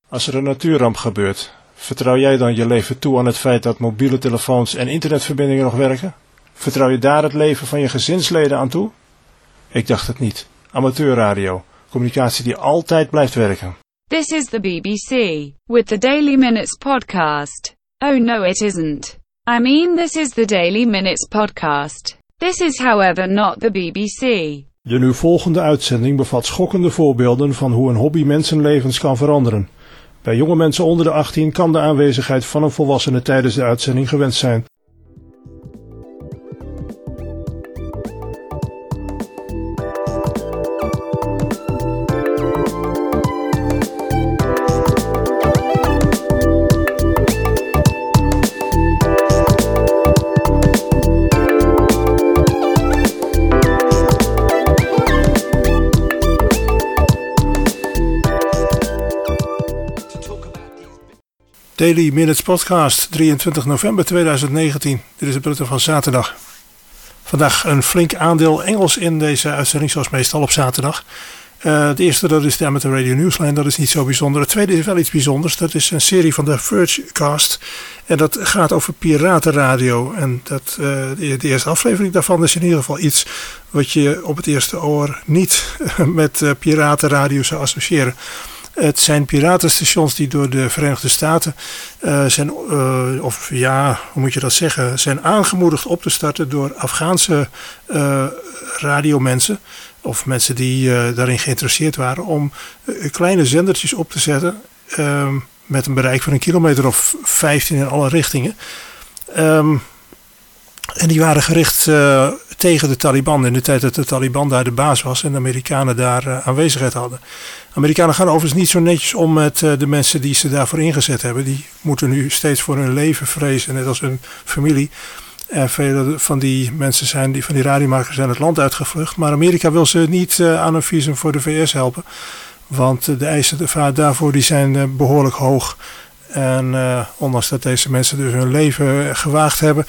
Als er een natuurramp gebeurt, vertrouw jij dan je leven toe aan het feit dat mobiele telefoons en internetverbindingen nog werken? Vertrouw je daar het leven van je gezinsleden aan toe? Ik dacht het niet. Amateurradio, communicatie die altijd blijft werken. This is the BBC, with the Daily Minutes podcast. Oh no it isn't. I mean this is the Daily Minutes podcast. This is however not the BBC. De nu volgende uitzending bevat schokkende voorbeelden van hoe een hobby mensenlevens kan veranderen. Bij jonge mensen onder de 18 kan de aanwezigheid van een volwassene tijdens de uitzending gewenst zijn. Daily Minutes podcast, 23 november 2019. Dit is het bulletin van zaterdag. Vandaag een flink aandeel Engels in deze uitzending, zoals meestal op zaterdag. De eerste, dat is de Amateur Radio Newsline, dat is niet zo bijzonder. Het tweede is wel iets bijzonders, dat is een serie van de Vergecast. En dat gaat over piratenradio. En de eerste aflevering daarvan is in ieder geval iets wat je op het eerste oor niet met piratenradio zou associëren. Het zijn piratenstations die door de Verenigde Staten zijn aangemoedigd op te starten door Afghaanse radiomensen. Of mensen die daarin geïnteresseerd waren om kleine zendertjes op te zetten met een bereik van 1 kilometer of 15 in alle richtingen. En die waren gericht tegen de Taliban in de tijd dat de Taliban daar de baas was en de Amerikanen daar aanwezigheid hadden. Amerikanen gaan overigens niet zo netjes om met de mensen die ze daarvoor ingezet hebben. Die moeten nu steeds voor hun leven vrezen, net als hun familie. En vele van die mensen van die radiomakers zijn het land uitgevlucht. Maar Amerika wil ze niet aan een visum voor de VS helpen. Want de eisen daarvoor die zijn behoorlijk hoog. En ondanks dat deze mensen dus hun leven gewaagd hebben,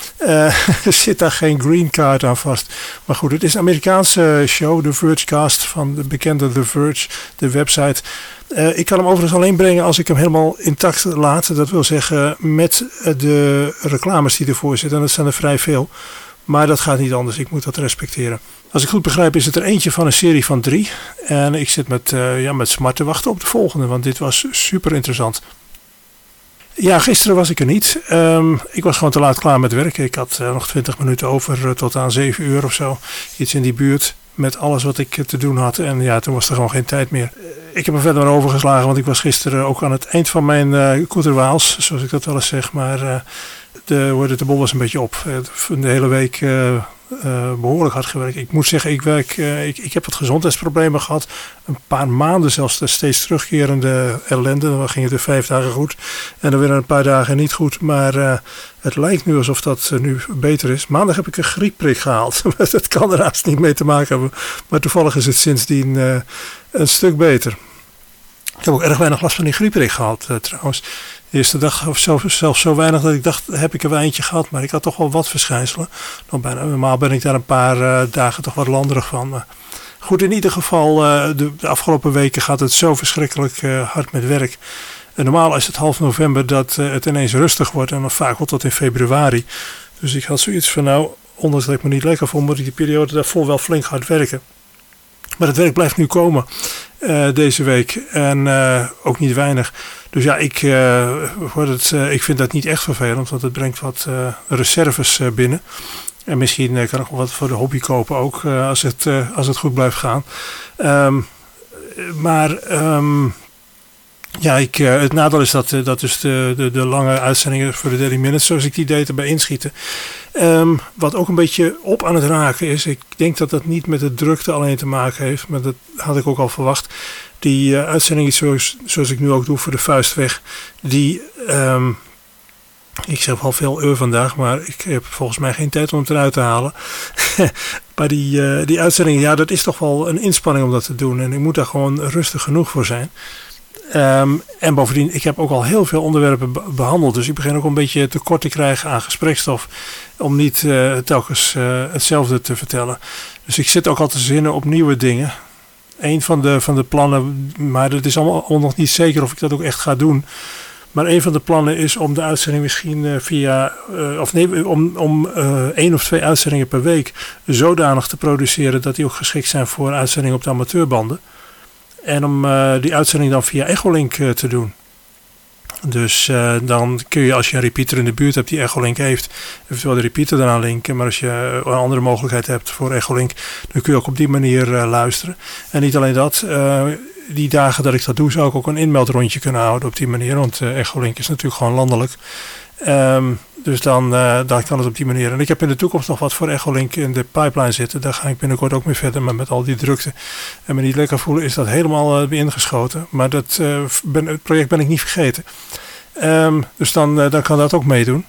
zit daar geen green card aan vast. Maar goed, het is een Amerikaanse show, de Vergecast van de bekende The Verge, de website. Ik kan hem overigens alleen brengen als ik hem helemaal intact laat. Dat wil zeggen met de reclames die ervoor zitten. En dat zijn er vrij veel. Maar dat gaat niet anders. Ik moet dat respecteren. Als ik goed begrijp is het er eentje van een serie van 3. En ik zit met smart te wachten op de volgende. Want dit was super interessant. Ja, gisteren was ik er niet. Ik was gewoon te laat klaar met werk. Ik had nog 20 minuten over tot aan 7 uur of zo. Iets in die buurt met alles wat ik te doen had. En ja, toen was er gewoon geen tijd meer. Ik heb er verder maar overgeslagen, want ik was gisteren ook aan het eind van mijn koeterwaals, zoals ik dat wel eens zeg. Maar de bol was een beetje op. De hele week behoorlijk hard gewerkt. Ik moet zeggen, ik heb wat gezondheidsproblemen gehad. Een paar maanden zelfs steeds terugkerende ellende. Dan ging het er 5 dagen goed. En dan weer een paar dagen niet goed. Maar het lijkt nu alsof dat nu beter is. Maandag heb ik een griepprik gehaald. Dat kan er haast niet mee te maken hebben. Maar toevallig is het sindsdien een stuk beter. Ik heb ook erg weinig last van die griepprik gehad trouwens. De eerste dag zelfs zo weinig dat ik dacht, heb ik er wel eentje gehad. Maar ik had toch wel wat verschijnselen. Normaal ben ik daar een paar dagen toch wat landerig van. Maar goed, in ieder geval, de afgelopen weken gaat het zo verschrikkelijk hard met werk. En normaal is het half november dat het ineens rustig wordt. En dan vaak wel tot in februari. Dus ik had zoiets van ondanks dat ik me niet lekker vond, moet ik die periode daarvoor wel flink hard werken. Maar het werk blijft nu komen deze week. En ook niet weinig. Dus ja, ik vind dat niet echt vervelend. Want het brengt wat reserves binnen. En misschien kan ik wel wat voor de hobby kopen ook. Als het goed blijft gaan. Het nadeel is dat dus de lange uitzendingen voor de Daily Minutes, zoals ik die deed, erbij inschieten. Wat ook een beetje op aan het raken is. Ik denk dat dat niet met de drukte alleen te maken heeft. Maar dat had ik ook al verwacht. Die uitzendingen zoals ik nu ook doe voor de Vuistweg. Ik zeg wel veel uur vandaag. Maar ik heb volgens mij geen tijd om het eruit te halen. Maar die uitzendingen, ja, dat is toch wel een inspanning om dat te doen. En ik moet daar gewoon rustig genoeg voor zijn. En bovendien, ik heb ook al heel veel onderwerpen behandeld. Dus ik begin ook een beetje tekort te krijgen aan gesprekstof. Om niet telkens hetzelfde te vertellen. Dus ik zit ook al te zinnen op nieuwe dingen. Een van de plannen, maar het is allemaal nog niet zeker of ik dat ook echt ga doen. Maar een van de plannen is om de uitzending misschien om 1 of 2 uitzendingen per week zodanig te produceren dat die ook geschikt zijn voor uitzendingen op de amateurbanden. En om die uitzending dan via Echolink te doen. Dus dan kun je, als je een repeater in de buurt hebt die Echolink heeft, eventueel de repeater eraan linken. Maar als je een andere mogelijkheid hebt voor Echolink, dan kun je ook op die manier luisteren. En niet alleen dat, die dagen dat ik dat doe, zou ik ook een inmeldrondje kunnen houden op die manier. Want Echolink is natuurlijk gewoon landelijk. Dus dan kan het op die manier. En ik heb in de toekomst nog wat voor Echolink in de pipeline zitten. Daar ga ik binnenkort ook mee verder. Maar met al die drukte en me niet lekker voelen is dat helemaal ingeschoten. Maar het project ben ik niet vergeten. Dus dan kan dat ook meedoen.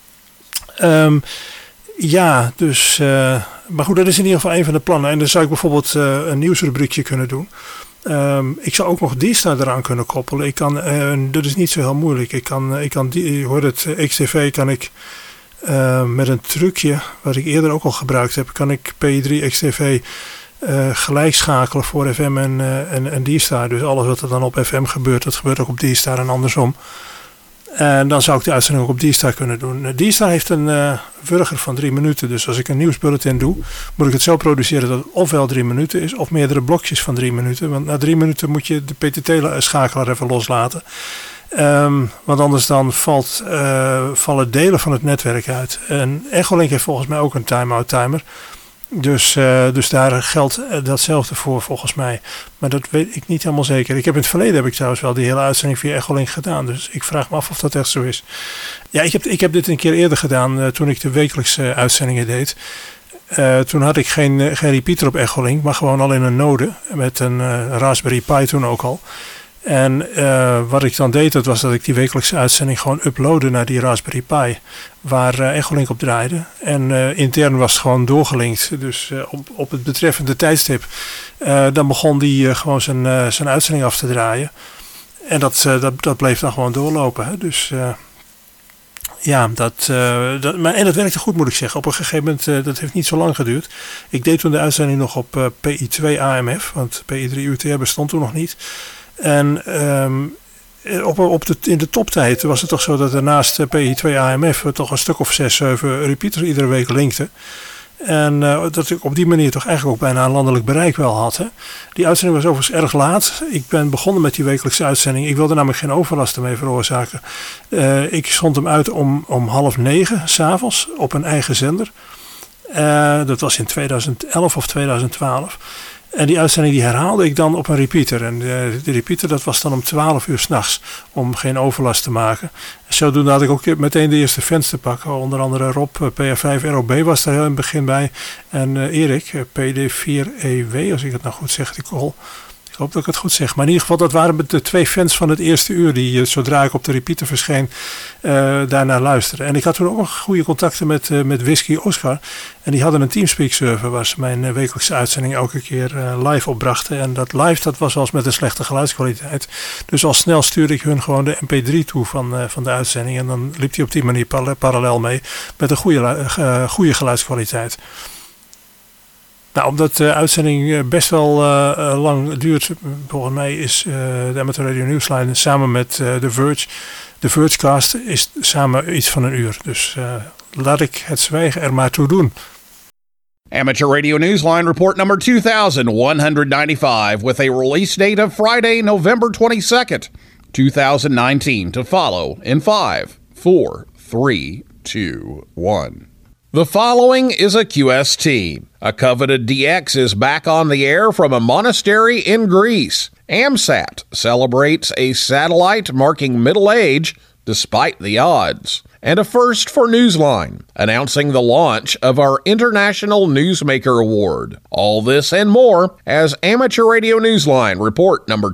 Maar goed, dat is in ieder geval een van de plannen. En dan zou ik bijvoorbeeld een nieuwsrubriekje kunnen doen. Ik zou ook nog D-Star eraan kunnen koppelen. Ik kan, dat is niet zo heel moeilijk. Je hoort het, XTV kan ik met een trucje, wat ik eerder ook al gebruikt heb, kan ik PI3 XTV gelijk schakelen voor FM en D-Star. Dus alles wat er dan op FM gebeurt, dat gebeurt ook op D-Star en andersom. En dan zou ik de uitzending ook op D-Star kunnen doen. D-Star heeft een wurger van 3 minuten. Dus als ik een nieuwsbulletin doe, moet ik het zo produceren dat het ofwel 3 minuten is, of meerdere blokjes van 3 minuten. Want na 3 minuten moet je de PTT-schakelaar even loslaten. Want anders dan vallen delen van het netwerk uit. En Echolink heeft volgens mij ook een time-out timer. Dus daar geldt datzelfde voor volgens mij. Maar dat weet ik niet helemaal zeker. In het verleden trouwens wel die hele uitzending via Echolink gedaan. Dus ik vraag me af of dat echt zo is. Ja, ik heb dit een keer eerder gedaan toen ik de wekelijkse uitzendingen deed. Toen had ik geen repeater op Echolink, maar gewoon alleen een node. Met een Raspberry Pi toen ook al. En wat ik dan deed, dat was dat ik die wekelijkse uitzending gewoon uploadde naar die Raspberry Pi. Waar Echolink op draaide. En intern was het gewoon doorgelinkt. Dus op het betreffende tijdstip. Dan begon die gewoon zijn uitzending af te draaien. En dat bleef dan gewoon doorlopen. Hè. Dus en dat werkte goed, moet ik zeggen. Op een gegeven moment, dat heeft niet zo lang geduurd. Ik deed toen de uitzending nog op PI2 AMF. Want PI3 UTR bestond toen nog niet. En in de toptijd was het toch zo dat er naast PI2 AMF toch een stuk of 6, 7 repeaters iedere week linkten. En dat ik op die manier toch eigenlijk ook bijna een landelijk bereik wel had. Hè. Die uitzending was overigens erg laat. Ik ben begonnen met die wekelijkse uitzending. Ik wilde namelijk geen overlast ermee veroorzaken. Ik zond hem uit om 8:30 s'avonds op een eigen zender. Dat was in 2011 of 2012. En die uitzending die herhaalde ik dan op een repeater. En de repeater dat was dan om 12 uur 's nachts. Om geen overlast te maken. Zodoende had ik ook meteen de eerste fans te pakken. Onder andere Rob, PR5 ROB was daar heel in het begin bij. En Erik, PD4EW, als ik het nou goed zeg. Ik hoop dat ik het goed zeg. Maar in ieder geval, dat waren de 2 fans van het eerste uur. Die zodra ik op de repeater verscheen, daarnaar luisteren. En ik had toen ook nog goede contacten met Whisky Oscar. En die hadden een Teamspeak server waar ze mijn wekelijkse uitzending elke keer live opbrachten. En dat live, dat was wel eens met een slechte geluidskwaliteit. Dus al snel stuurde ik hun gewoon de mp3 toe van de uitzending. En dan liep die op die manier parallel mee met een goede geluidskwaliteit. Nou, omdat de uitzending best wel lang duurt, volgens mij is de Amateur Radio Newsline samen met de Vergecast is samen iets van een uur. Dus laat ik het zwijgen er maar toe doen. Amateur Radio Newsline report number 2195 with a release date of Friday, November 22nd, 2019 to follow in 5, 4, 3, 2, 1. The following is a QST. A coveted DX is back on the air from a monastery in Greece. AMSAT celebrates a satellite marking middle age despite the odds. And a first for Newsline, announcing the launch of our International Newsmaker Award. All this and more as Amateur Radio Newsline report number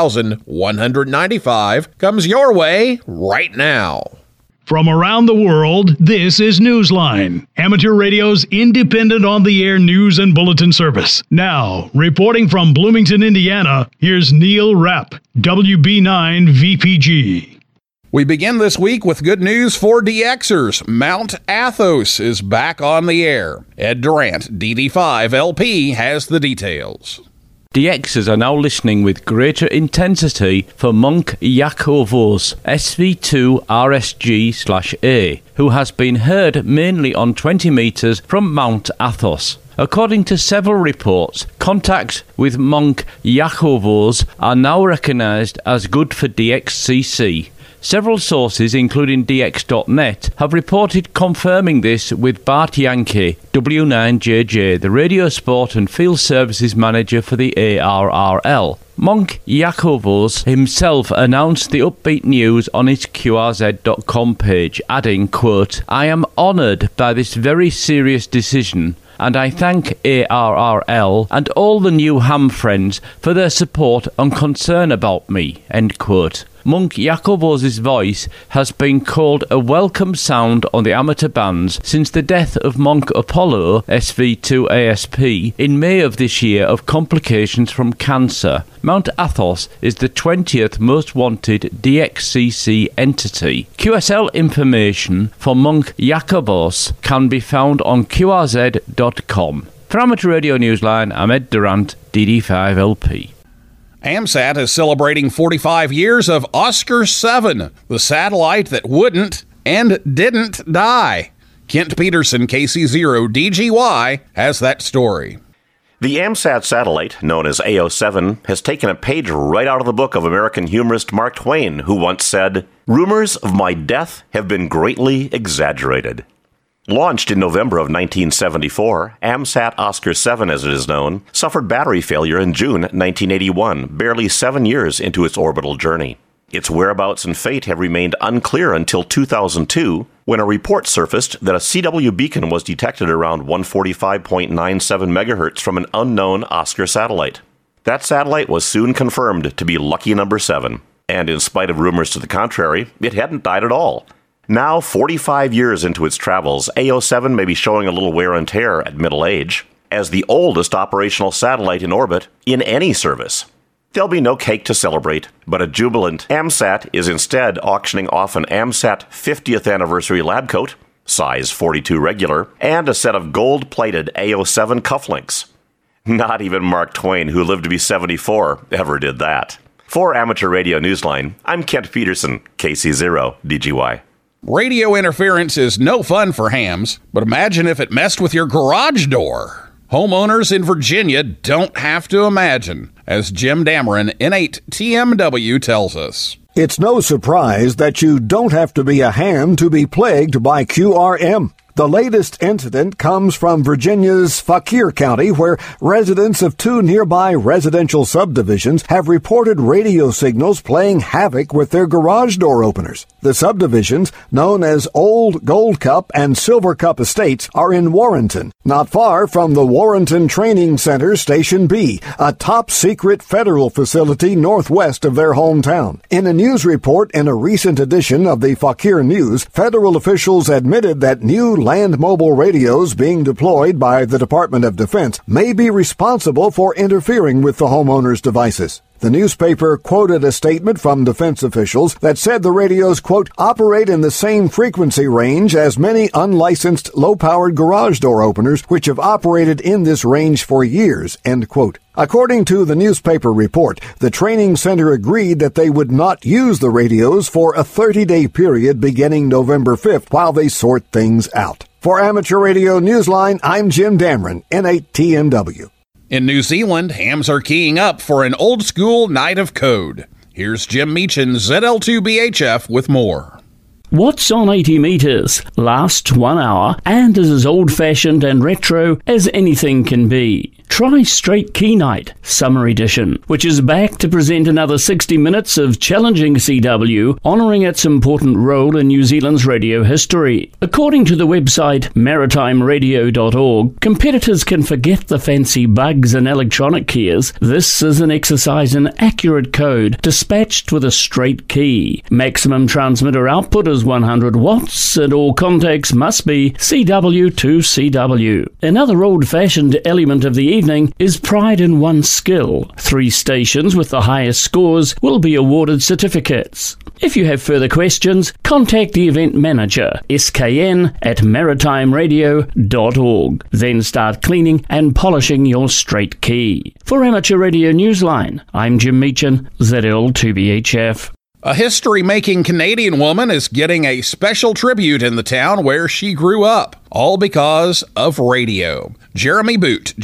2195 comes your way right now. From around the world, this is Newsline, Amateur Radio's independent on-the-air news and bulletin service. Now, reporting from Bloomington, Indiana, here's Neil Rapp, WB9 VPG. We begin this week with good news for DXers. Mount Athos is back on the air. Ed Durant, DD5 LP, has the details. DXers are now listening with greater intensity for Monk Yakovos SV2 RSG/A, who has been heard mainly on 20 metres from Mount Athos. According to several reports, contacts with Monk Yakovos are now recognised as good for DXCC. Several sources, including DX.net, have reported confirming this with Bart Yankee, W9JJ, the radio sport and field services manager for the ARRL. Monk Yakovos himself announced the upbeat news on his QRZ.com page, adding, quote, "I am honoured by this very serious decision, and I thank ARRL and all the new ham friends for their support and concern about me," end quote. Monk Yakovos' voice has been called a welcome sound on the amateur bands since the death of Monk Apollo, SV2 ASP, in May of this year of complications from cancer. Mount Athos is the 20th most wanted DXCC entity. QSL information for Monk Yakovos can be found on QRZ.com. For Amateur Radio Newsline, I'm Ed Durant, DD5LP. AMSAT is celebrating 45 years of Oscar 7, the satellite that wouldn't and didn't die. Kent Peterson, KC0DGY, has that story. The AMSAT satellite, known as AO7, has taken a page right out of the book of American humorist Mark Twain, who once said, "Rumors of my death have been greatly exaggerated." Launched in November of 1974, AMSAT Oscar 7, as it is known, suffered battery failure in June 1981, barely 7 years into its orbital journey. Its whereabouts and fate have remained unclear until 2002, when a report surfaced that a CW beacon was detected around 145.97 MHz from an unknown Oscar satellite. That satellite was soon confirmed to be Lucky Number 7, and in spite of rumors to the contrary, it hadn't died at all. Now, 45 years into its travels, AO7 may be showing a little wear and tear at middle age, as the oldest operational satellite in orbit in any service. There'll be no cake to celebrate, but a jubilant AMSAT is instead auctioning off an AMSAT 50th anniversary lab coat, size 42 regular, and a set of gold-plated AO7 cufflinks. Not even Mark Twain, who lived to be 74, ever did that. For Amateur Radio Newsline, I'm Kent Peterson, KC0DGY. Radio interference is no fun for hams, but imagine if it messed with your garage door. Homeowners in Virginia don't have to imagine, as Jim Dameron, N8TMW, tells us. It's no surprise that you don't have to be a ham to be plagued by QRM. The latest incident comes from Virginia's Fauquier County, where residents of 2 nearby residential subdivisions have reported radio signals playing havoc with their garage door openers. The subdivisions, known as Old Gold Cup and Silver Cup Estates, are in Warrenton, not far from the Warrenton Training Center Station B, a top-secret federal facility northwest of their hometown. In a news report in a recent edition of the Fauquier News, federal officials admitted that new land mobile radios being deployed by the Department of Defense may be responsible for interfering with the homeowners' devices. The newspaper quoted a statement from defense officials that said the radios, quote, operate in the same frequency range as many unlicensed low-powered garage door openers which have operated in this range for years, end quote. According to the newspaper report, the training center agreed that they would not use the radios for a 30-day period beginning November 5th while they sort things out. For Amateur Radio Newsline, I'm Jim Dameron, N8TMW. In New Zealand, hams are keying up for an old-school night of code. Here's Jim Meechan, ZL2BHF, with more. What's on 80 metres? Lasts 1 hour and is as old-fashioned and retro as anything can be. Try Straight Key Night, Summer Edition, which is back to present another 60 minutes of challenging CW, honouring its important role in New Zealand's radio history. According to the website maritimeradio.org, competitors can forget the fancy bugs and electronic keys. This is an exercise in accurate code, dispatched with a straight key. Maximum transmitter output is 100 watts, and all contacts must be CW to CW. Another old-fashioned element of the evening evening is Pride in One Skill. 3 stations with the highest scores will be awarded certificates. If you have further questions, contact the event manager, skn@maritimeradio.org. Then start cleaning and polishing your straight key. For Amateur Radio Newsline, I'm Jim Meechan, ZL2BHF. A history-making Canadian woman is getting a special tribute in the town where she grew up, all because of radio. Jeremy Boot,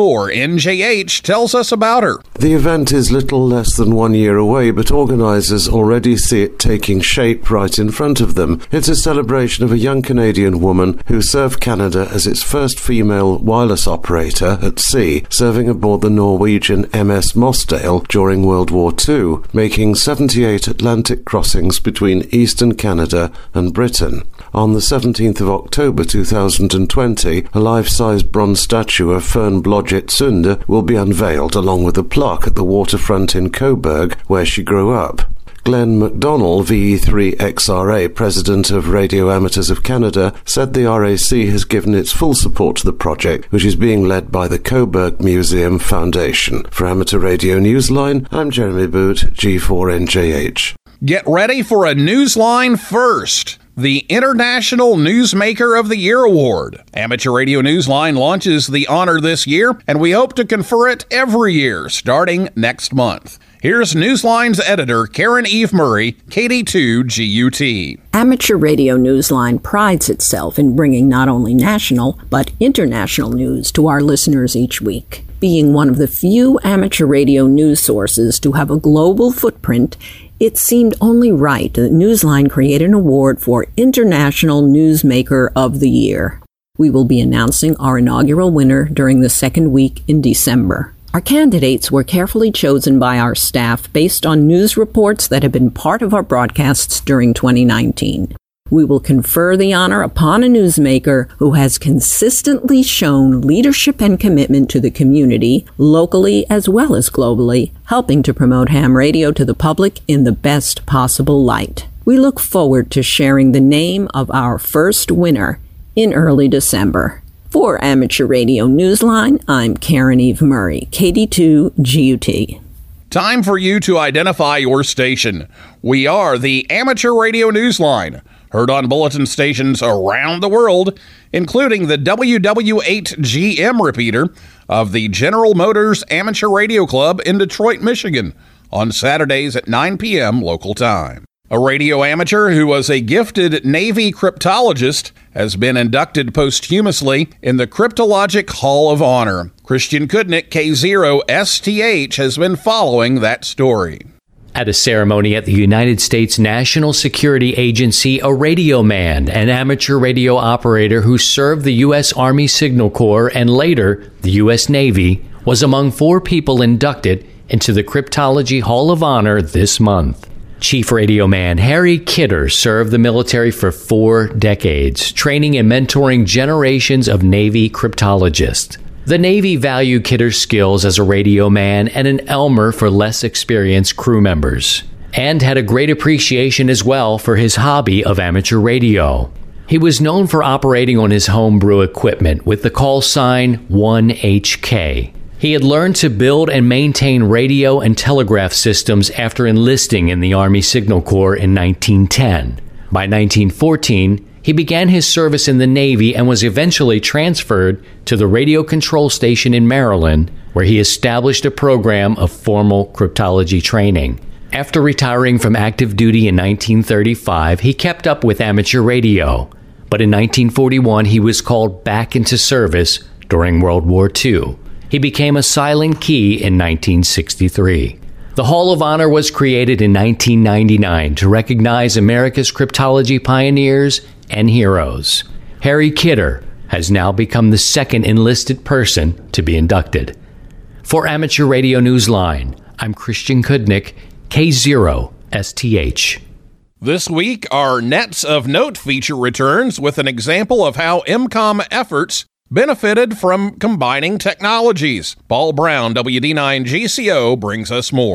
G4NJH, tells us about her. The event is little less than 1 year away, but organisers already see it taking shape right in front of them. It's a celebration of a young Canadian woman who served Canada as its first female wireless operator at sea, serving aboard the Norwegian MS Mossdale during World War II, making 78 Atlantic crossings between eastern Canada and Britain. On the 17th of October 2020, a life-size bronze statue of Fern Blodgett Sunde will be unveiled along with a plaque at the waterfront in Coburg, where she grew up. Glenn McDonnell, VE3XRA, President of Radio Amateurs of Canada, said the RAC has given its full support to the project, which is being led by the Coburg Museum Foundation. For Amateur Radio Newsline, I'm Jeremy Boot, G4NJH. Get ready for a Newsline first. The International Newsmaker of the Year Award. Amateur Radio Newsline launches the honor this year, and we hope to confer it every year, starting next month. Here's Newsline's editor, Karen Eve Murray, KD2GUT. Amateur Radio Newsline prides itself in bringing not only national, but international news to our listeners each week. Being one of the few amateur radio news sources to have a global footprint, it seemed only right that Newsline create an award for International Newsmaker of the Year. We will be announcing our inaugural winner during the second week in December. Our candidates were carefully chosen by our staff based on news reports that have been part of our broadcasts during 2019. We will confer the honor upon a newsmaker who has consistently shown leadership and commitment to the community, locally as well as globally, helping to promote ham radio to the public in the best possible light. We look forward to sharing the name of our first winner in early December. For Amateur Radio Newsline, I'm Karen Eve Murray, KD2GUT. Time for you to identify your station. We are the Amateur Radio Newsline, heard on bulletin stations around the world, including the WW8GM repeater of the General Motors Amateur Radio Club in Detroit, Michigan, on Saturdays at 9 p.m. local time. A radio amateur who was a gifted Navy cryptologist has been inducted posthumously in the Cryptologic Hall of Honor. Christian Kudnick, K0STH, has been following that story. At a ceremony at the United States National Security Agency, a radio man, an amateur radio operator who served the U.S. Army Signal Corps and later the U.S. Navy, was among 4 people inducted into the Cryptology Hall of Honor this month. Chief Radio Man Harry Kidder served the military for 4 decades, training and mentoring generations of Navy cryptologists. The Navy valued Kidder's skills as a radio man and an Elmer for less experienced crew members, and had a great appreciation as well for his hobby of amateur radio. He was known for operating on his homebrew equipment with the call sign 1HK. He had learned to build and maintain radio and telegraph systems after enlisting in the Army Signal Corps in 1910. By 1914, he began his service in the Navy and was eventually transferred to the radio control station in Maryland, where he established a program of formal cryptology training. After retiring from active duty in 1935, he kept up with amateur radio. But in 1941, he was called back into service during World War II. He became a silent key in 1963. The Hall of Honor was created in 1999 to recognize America's cryptology pioneers and heroes. Harry Kidder has now become the second enlisted person to be inducted. For Amateur Radio Newsline, I'm Christian Kudnick, K0STH. This week, our Nets of Note feature returns with an example of how MCOM efforts benefited from combining technologies. Paul Brown, WD9 GCO, brings us more.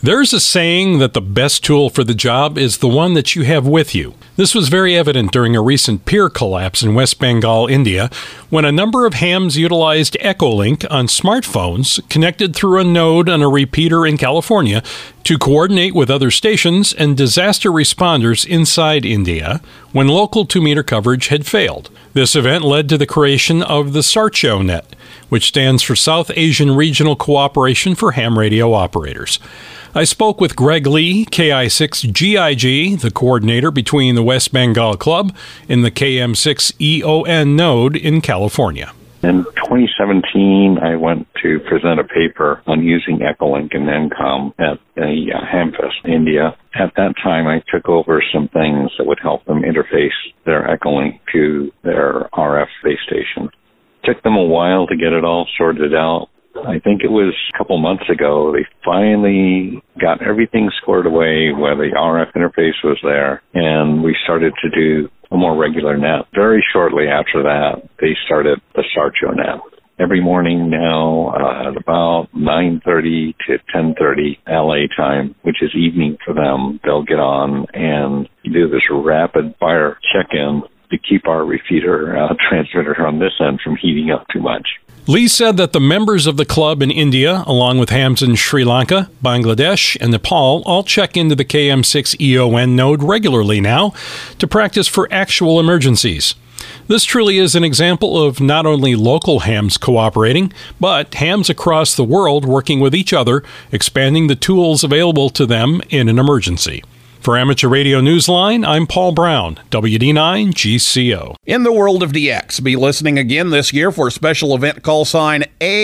There's a saying that the best tool for the job is the one that you have with you. This was very evident during a recent pier collapse in West Bengal, India, when a number of hams utilized Echolink on smartphones connected through a node on a repeater in California to coordinate with other stations and disaster responders inside India when local 2-meter coverage had failed. This event led to the creation of the SARCHO-Net, which stands for South Asian Regional Cooperation for Ham Radio Operators. I spoke with Greg Lee, KI6GIG, the coordinator between the West Bengal Club and the KM6EON node in California. In 2017, I went to present a paper on using Echolink and NCOM at a Hamfest, India. At that time, I took over some things that would help them interface their Echolink to their RF base station. It took them a while to get it all sorted out. I think it was a couple months ago, they finally got everything squared away where the RF interface was there, and we started to do a more regular net. Very shortly after that, they started the SARCHO-Net. Every morning now, at about 9:30 to 10:30 LA time, which is evening for them, they'll get on and do this rapid fire check-in to keep our repeater transmitter on this end from heating up too much. Lee said that the members of the club in India, along with hams in Sri Lanka, Bangladesh, and Nepal, all check into the KM6EON node regularly now to practice for actual emergencies. This truly is an example of not only local hams cooperating, but hams across the world working with each other, expanding the tools available to them in an emergency. For Amateur Radio Newsline, I'm Paul Brown, WD9 GCO. In the world of DX, be listening again this year for a special event call sign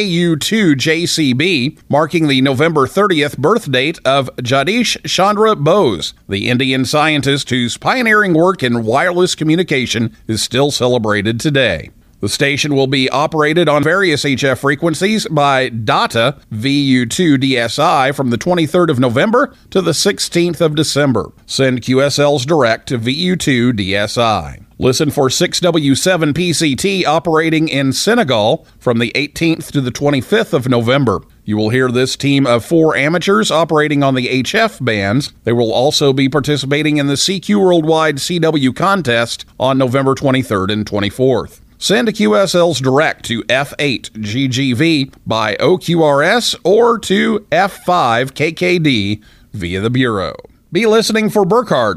AU2JCB, marking the November 30th birth date of Jagdish Chandra Bose, the Indian scientist whose pioneering work in wireless communication is still celebrated today. The station will be operated on various HF frequencies by DATA VU2DSI from the 23rd of November to the 16th of December. Send QSLs direct to VU2DSI. Listen for 6W7 PCT operating in Senegal from the 18th to the 25th of November. You will hear this team of 4 amateurs operating on the HF bands. They will also be participating in the CQ Worldwide CW contest on November 23rd and 24th. Send QSLs direct to F8GGV by OQRS or to F5KKD via the Bureau. Be listening for Burkhard,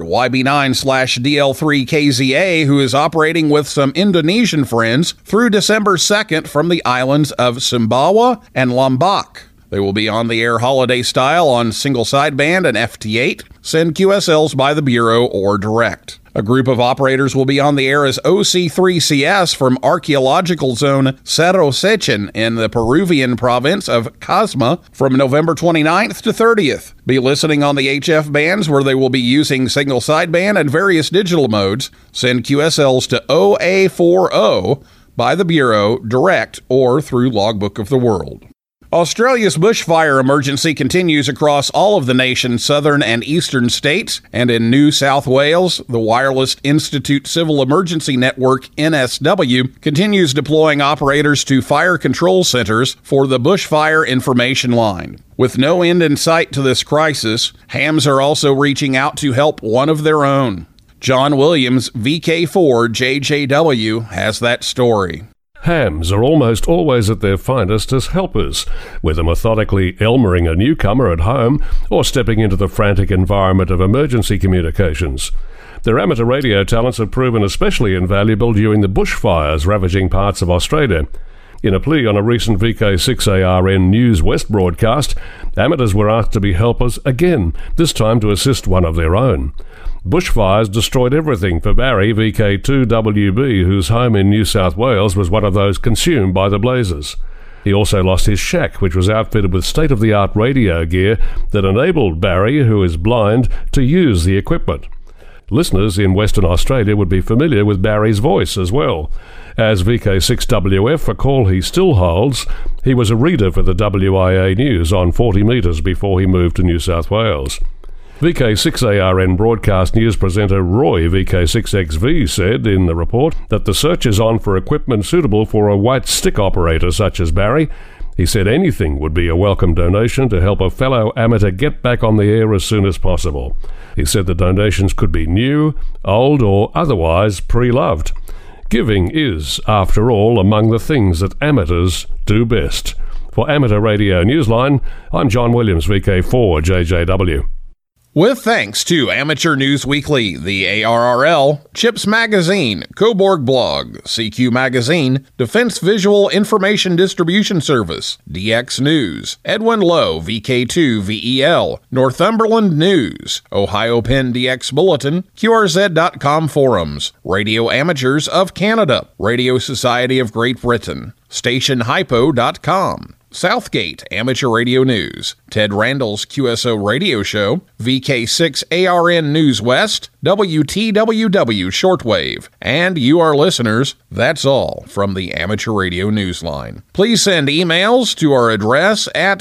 YB9/DL3KZA, who is operating with some Indonesian friends through December 2nd from the islands of Sumbawa and Lombok. They will be on the air holiday style on single sideband and FT8. Send QSLs by the Bureau or direct. A group of operators will be on the air as OC3CS from Archaeological Zone Cerro Sechen in the Peruvian province of Casma from November 29th to 30th. Be listening on the HF bands where they will be using single sideband and various digital modes. Send QSLs to OA40 by the Bureau, direct, or through Logbook of the World. Australia's bushfire emergency continues across all of the nation's southern and eastern states, and in New South Wales, the Wireless Institute Civil Emergency Network, NSW, continues deploying operators to fire control centers for the bushfire information line. With no end in sight to this crisis, hams are also reaching out to help one of their own. John Williams, VK4JJW, has that story. Hams are almost always at their finest as helpers, whether methodically Elmering a newcomer at home or stepping into the frantic environment of emergency communications. Their amateur radio talents have proven especially invaluable during the bushfires ravaging parts of Australia. In a plea on a recent VK6ARN News West broadcast, amateurs were asked to be helpers again, this time to assist one of their own. Bushfires destroyed everything for Barry, VK2WB, whose home in New South Wales was one of those consumed by the blazes. He also lost his shack, which was outfitted with state-of-the-art radio gear that enabled Barry, who is blind, to use the equipment. Listeners in Western Australia would be familiar with Barry's voice as well. As VK6WF, a call he still holds, he was a reader for the WIA News on 40 metres before he moved to New South Wales. VK6ARN broadcast news presenter Roy, VK6XV, said in the report that the search is on for equipment suitable for a white stick operator such as Barry, He said anything would be a welcome donation to help a fellow amateur get back on the air as soon as possible. He said the donations could be new, old, or otherwise pre-loved. Giving is, after all, among the things that amateurs do best. For Amateur Radio Newsline, I'm John Williams, VK4JJW. With thanks to Amateur News Weekly, the ARRL, Chips Magazine, Coborg Blog, CQ Magazine, Defense Visual Information Distribution Service, DX News, Edwin Lowe, VK2VEL, Northumberland News, Ohio Penn DX Bulletin, QRZ.com Forums, Radio Amateurs of Canada, Radio Society of Great Britain, StationHypo.com, Southgate Amateur Radio News, Ted Randall's QSO Radio Show, VK6ARN News West, WTWW Shortwave, and you, our listeners, that's all from the Amateur Radio Newsline. Please send emails to our address at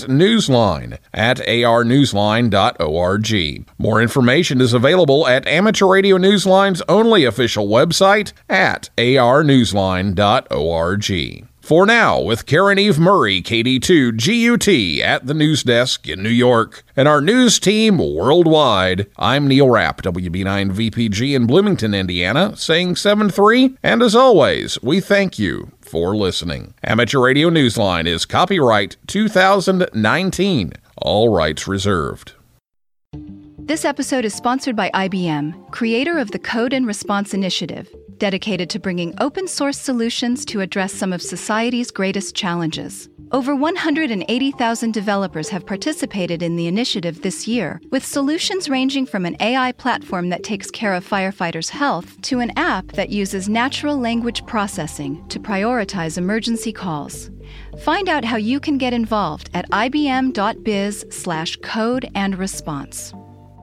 newsline@arnewsline.org. More information is available at Amateur Radio Newsline's only official website at arnewsline.org. For now, with Karen Eve Murray, KD2 GUT at the news desk in New York, and our news team worldwide, I'm Neil Rapp, WB9 VPG in Bloomington, Indiana, saying 7-3, and as always, we thank you for listening. Amateur Radio Newsline is copyright 2019, all rights reserved. This episode is sponsored by IBM, creator of the Code and Response Initiative, dedicated to bringing open-source solutions to address some of society's greatest challenges. Over 180,000 developers have participated in the initiative this year, with solutions ranging from an AI platform that takes care of firefighters' health to an app that uses natural language processing to prioritize emergency calls. Find out how you can get involved at ibm.biz/code-and-response.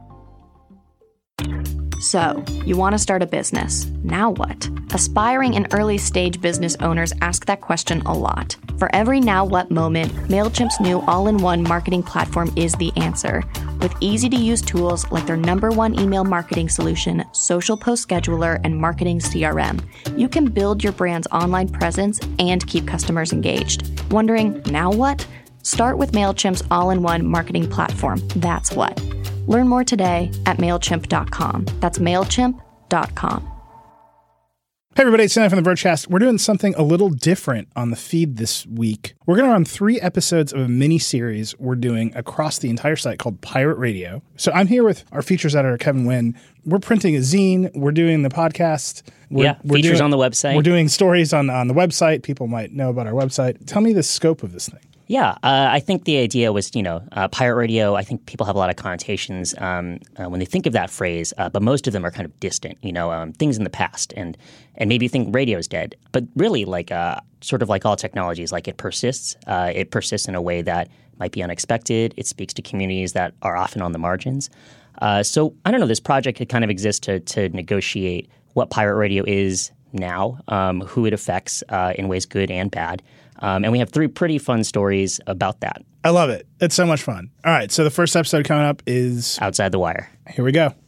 So, you want to start a business. Now what? Aspiring and early-stage business owners ask that question a lot. For every now what moment, MailChimp's new all-in-one marketing platform is the answer. With easy-to-use tools like their #1 email marketing solution, Social Post Scheduler, and Marketing CRM, you can build your brand's online presence and keep customers engaged. Wondering, now what? Start with MailChimp's all-in-one marketing platform. That's what. Learn more today at MailChimp.com. That's MailChimp.com. Hey everybody, it's Sam from the Vergecast. We're doing something a little different on the feed this week. We're going to run 3 episodes of a mini-series we're doing across the entire site called Pirate Radio. So I'm here with our features editor, Kevin Wynn. We're printing a zine. We're doing the podcast. We're features on the website. We're doing stories on the website. People might know about our website. Tell me the scope of this thing. Yeah, I think the idea was, pirate radio, I think people have a lot of connotations when they think of that phrase, but most of them are kind of distant, things in the past. And maybe you think radio's dead. But really, sort of like all technologies, it persists. It persists in a way that might be unexpected. It speaks to communities that are often on the margins. So, I don't know, this project could kind of exist to negotiate what pirate radio is now, who it affects in ways good and bad. And we have 3 pretty fun stories about that. I love it. It's so much fun. All right, so the first episode coming up is Outside the Wire. Here we go.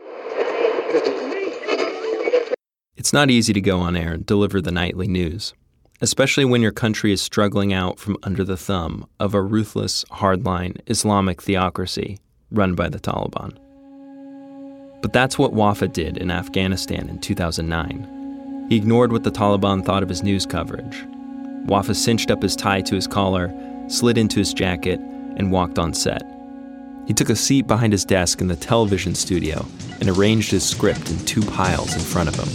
It's not easy to go on air and deliver the nightly news, especially when your country is struggling out from under the thumb of a ruthless, hardline Islamic theocracy run by the Taliban. But that's what Wafa did in Afghanistan in 2009. He ignored what the Taliban thought of his news coverage. Wafa cinched up his tie to his collar, slid into his jacket, and walked on set. He took a seat behind his desk in the television studio and arranged his script in 2 piles in front of him.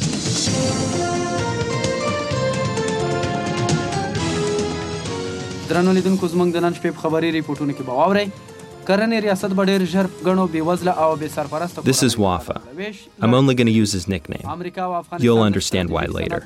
درنو لیدونکو زموږ د نن شپې په خبري ریپورتونو کې به واورئ کرنې ریاست به ډېر ژر ګڼو بېوزله او بې سرپرسته. This is Wafa. I'm only going to use his nickname. You'll understand why later.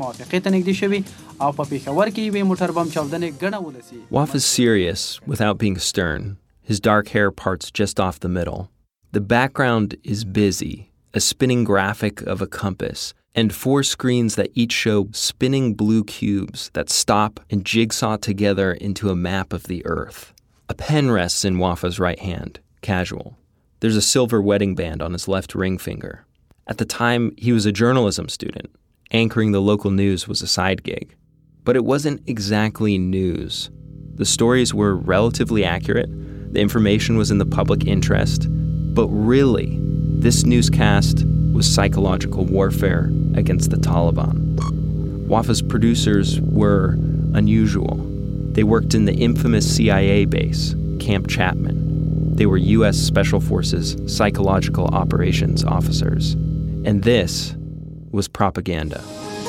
Wafa's serious without being stern. His dark hair parts just off the middle. The background is busy, a spinning graphic of a compass, and 4 screens that each show spinning blue cubes that stop and jigsaw together into a map of the Earth. A pen rests in Wafa's right hand, casual. There's a silver wedding band on his left ring finger. At the time, he was a journalism student. Anchoring the local news was a side gig. But it wasn't exactly news. The stories were relatively accurate. The information was in the public interest. But really, this newscast was psychological warfare against the Taliban. Wafa's producers were unusual. They worked in the infamous CIA base, Camp Chapman. They were U.S. Special Forces psychological operations officers. And this was propaganda.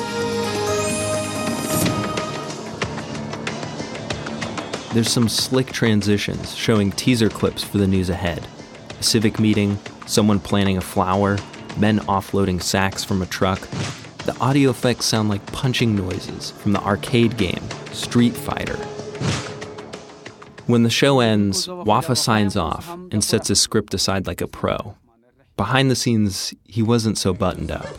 There's some slick transitions showing teaser clips for the news ahead. A civic meeting, someone planting a flower, men offloading sacks from a truck. The audio effects sound like punching noises from the arcade game Street Fighter. When the show ends, Wafa signs off and sets his script aside like a pro. Behind the scenes, he wasn't so buttoned up.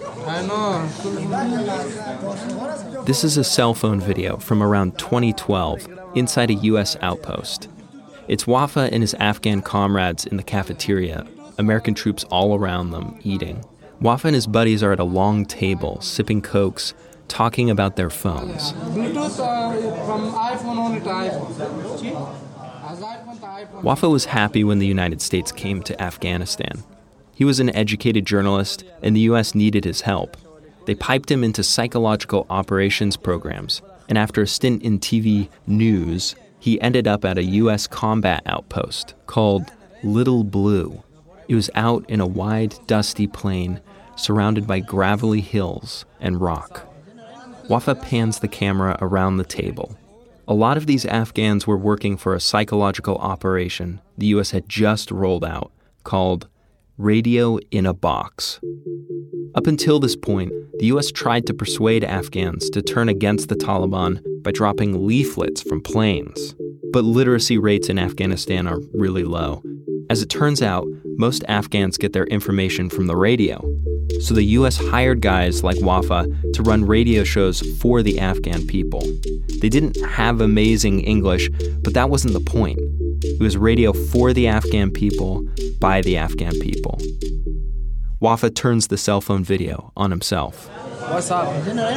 This is a cell phone video from around 2012 inside a U.S. outpost. It's Wafa and his Afghan comrades in the cafeteria, American troops all around them, eating. Wafa and his buddies are at a long table, sipping Cokes, talking about their phones. From iPhone only to iPhone. Wafa was happy when the United States came to Afghanistan. He was an educated journalist, and the U.S. needed his help. They piped him into psychological operations programs, and after a stint in TV news, he ended up at a U.S. combat outpost called Little Blue. It was out in a wide, dusty plain surrounded by gravelly hills and rock. Wafa pans the camera around the table. A lot of these Afghans were working for a psychological operation the U.S. had just rolled out called Radio in a Box. Up until this point, the U.S. tried to persuade Afghans to turn against the Taliban by dropping leaflets from planes. But literacy rates in Afghanistan are really low. As it turns out, most Afghans get their information from the radio. So the U.S. hired guys like Wafa to run radio shows for the Afghan people. They didn't have amazing English, but that wasn't the point. It was radio for the Afghan people, by the Afghan people. Wafa turns the cell phone video on himself. What's up?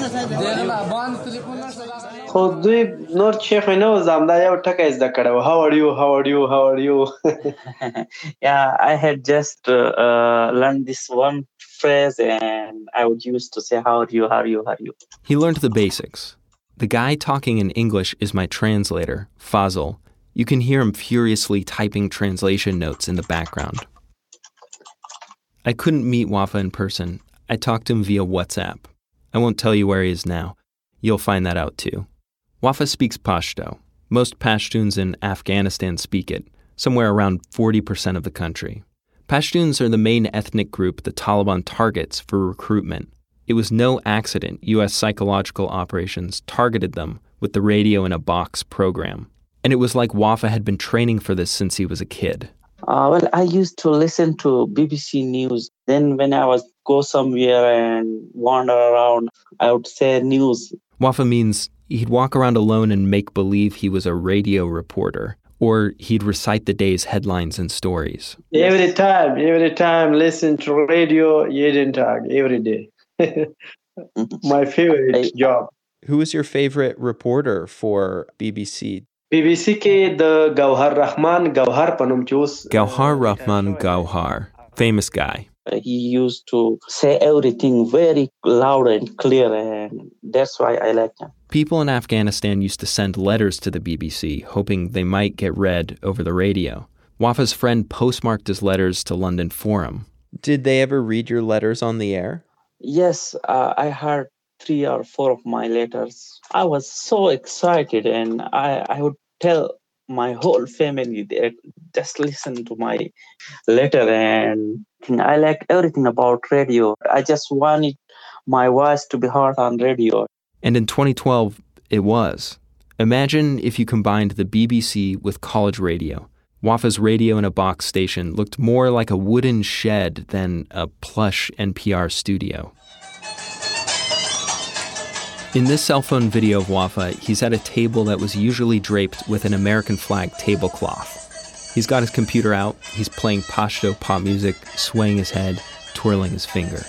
How are you? Yeah, I had just learned this one phrase and I would use to say, how are you? He learned the basics. The guy talking in English is my translator, Fazil. You can hear him furiously typing translation notes in the background. I couldn't meet Wafa in person. I talked to him via WhatsApp. I won't tell you where he is now. You'll find that out too. Wafa speaks Pashto. Most Pashtuns in Afghanistan speak it, somewhere around 40% of the country. Pashtuns are the main ethnic group the Taliban targets for recruitment. It was no accident U.S. psychological operations targeted them with the Radio in a Box program. And it was like Wafa had been training for this since he was a kid. Well, I used to listen to BBC News. Then when I was go somewhere and wander around, I would say news. Wafa means he'd walk around alone and make believe he was a radio reporter, or he'd recite the day's headlines and stories. Every time, listen to radio, jeden tag, every day. My favorite job. Who was your favorite reporter for BBC? BBC ke the Gauhar Rahman Panum Gauhar Rahman Gauhar, famous guy. He used to say everything very loud and clear, and that's why I like him. People in Afghanistan used to send letters to the BBC, hoping they might get read over the radio. Wafa's friend postmarked his letters to London for him. Did they ever read your letters on the air? Yes, I heard 3 or 4 of my letters. I was so excited, and I would tell my whole family that just listen to my letter, and I like everything about radio. I just wanted my voice to be heard on radio. And in 2012, it was. Imagine if you combined the BBC with college radio. Wafa's Radio in a Box station looked more like a wooden shed than a plush NPR studio. In this cell phone video of Wafa, he's at a table that was usually draped with an American flag tablecloth. He's got his computer out, he's playing Pashto pop music, swaying his head, twirling his finger.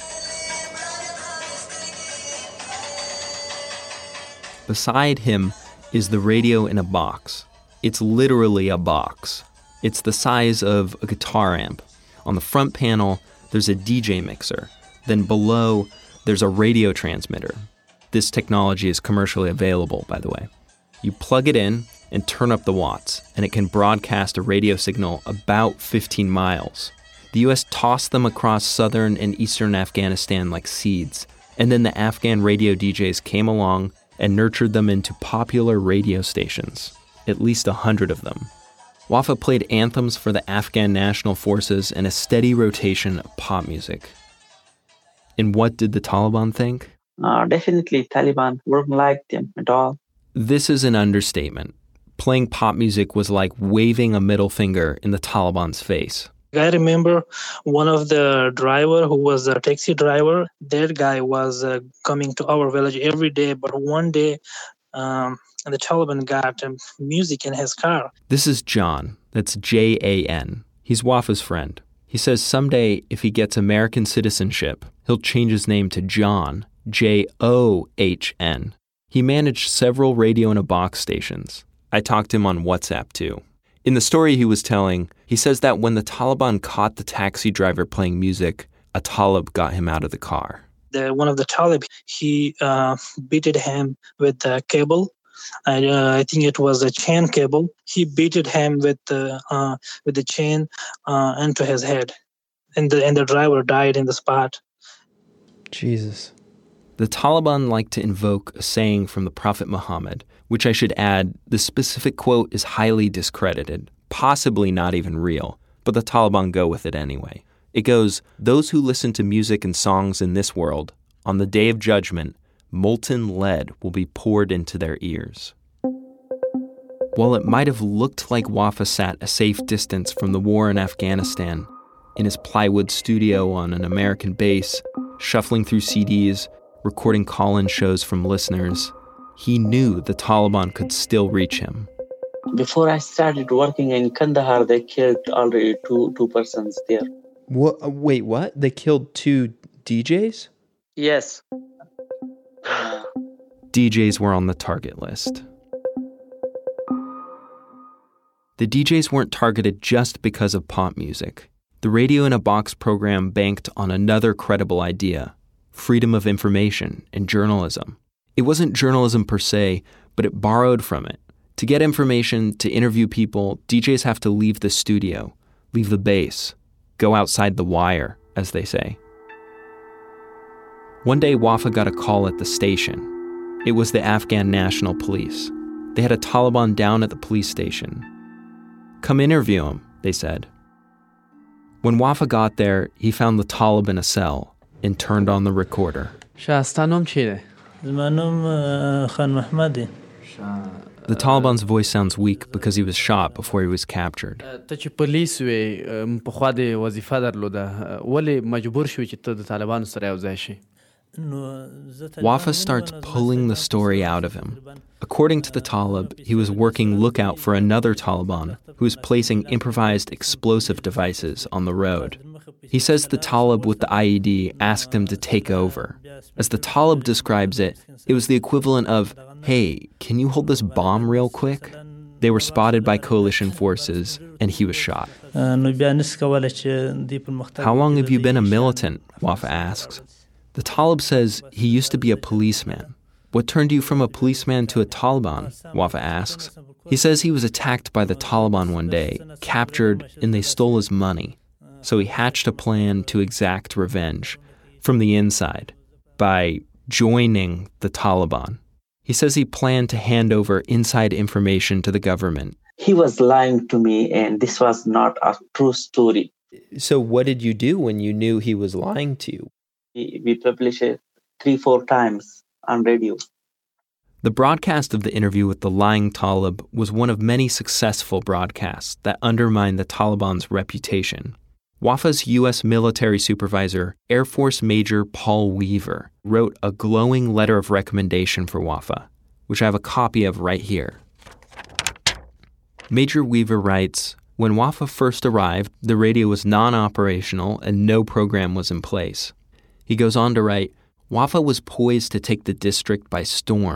Beside him is the Radio in a Box. It's literally a box. It's the size of a guitar amp. On the front panel, there's a DJ mixer. Then below, there's a radio transmitter. This technology is commercially available, by the way. You plug it in and turn up the watts, and it can broadcast a radio signal about 15 miles. The U.S. tossed them across southern and eastern Afghanistan like seeds, and then the Afghan radio DJs came along and nurtured them into popular radio stations, at least 100 of them. Wafa played anthems for the Afghan National Forces and a steady rotation of pop music. And what did the Taliban think? Definitely Taliban wouldn't like them at all. This is an understatement. Playing pop music was like waving a middle finger in the Taliban's face. I remember one of the driver who was a taxi driver. That guy was coming to our village every day, but one day the Taliban got music in his car. This is John. That's Jan. He's Wafa's friend. He says someday, if he gets American citizenship, he'll change his name to John, John. He managed several radio-in-a-box stations. I talked to him on WhatsApp, too. In the story he was telling, he says that when the Taliban caught the taxi driver playing music, a Talib got him out of the car. One of the Talib, he beated him with the cable. I think it was a chain cable. He beated him with the chain into his head, and the driver died in the spot. Jesus. The Taliban like to invoke a saying from the Prophet Muhammad, which I should add, the specific quote is highly discredited, possibly not even real, but the Taliban go with it anyway. It goes, "Those who listen to music and songs in this world, on the day of judgment, molten lead will be poured into their ears." While it might have looked like Wafa sat a safe distance from the war in Afghanistan, in his plywood studio on an American base, shuffling through CDs, recording call-in shows from listeners, he knew the Taliban could still reach him. Before I started working in Kandahar, they killed already two persons there. What? Wait, what? They killed 2 DJs? Yes. DJs were on the target list. The DJs weren't targeted just because of pop music. The radio-in-a-box program banked on another credible idea: freedom of information and journalism. It wasn't journalism per se, but it borrowed from it. To get information, to interview people, DJs have to leave the studio, leave the base, go outside the wire, as they say. One day, Wafa got a call at the station. It was the Afghan National Police. They had a Taliban down at the police station. "Come interview him," they said. When Wafa got there, he found the Talib in a cell and turned on the recorder. The Taliban's voice sounds weak because he was shot before he was captured. Wafa starts pulling the story out of him. According to the Talib, he was working lookout for another Taliban who was placing improvised explosive devices on the road. He says the Talib with the IED asked him to take over. As the Talib describes it, it was the equivalent of, "Hey, can you hold this bomb real quick?" They were spotted by coalition forces, and he was shot. "How long have you been a militant?" Wafa asks. The Talib says he used to be a policeman. "What turned you from a policeman to a Taliban?" Wafa asks. He says he was attacked by the Taliban one day, captured, and they stole his money. So he hatched a plan to exact revenge from the inside by joining the Taliban. He says he planned to hand over inside information to the government. He was lying to me, and this was not a true story. So what did you do when you knew he was lying to you? We published it 3-4 times on radio. The broadcast of the interview with the lying Talib was one of many successful broadcasts that undermined the Taliban's reputation. Wafa's U.S. military supervisor, Air Force Major Paul Weaver, wrote a glowing letter of recommendation for Wafa, which I have a copy of right here. Major Weaver writes, "When Wafa first arrived, the radio was non-operational and no program was in place." He goes on to write, "Wafa was poised to take the district by storm,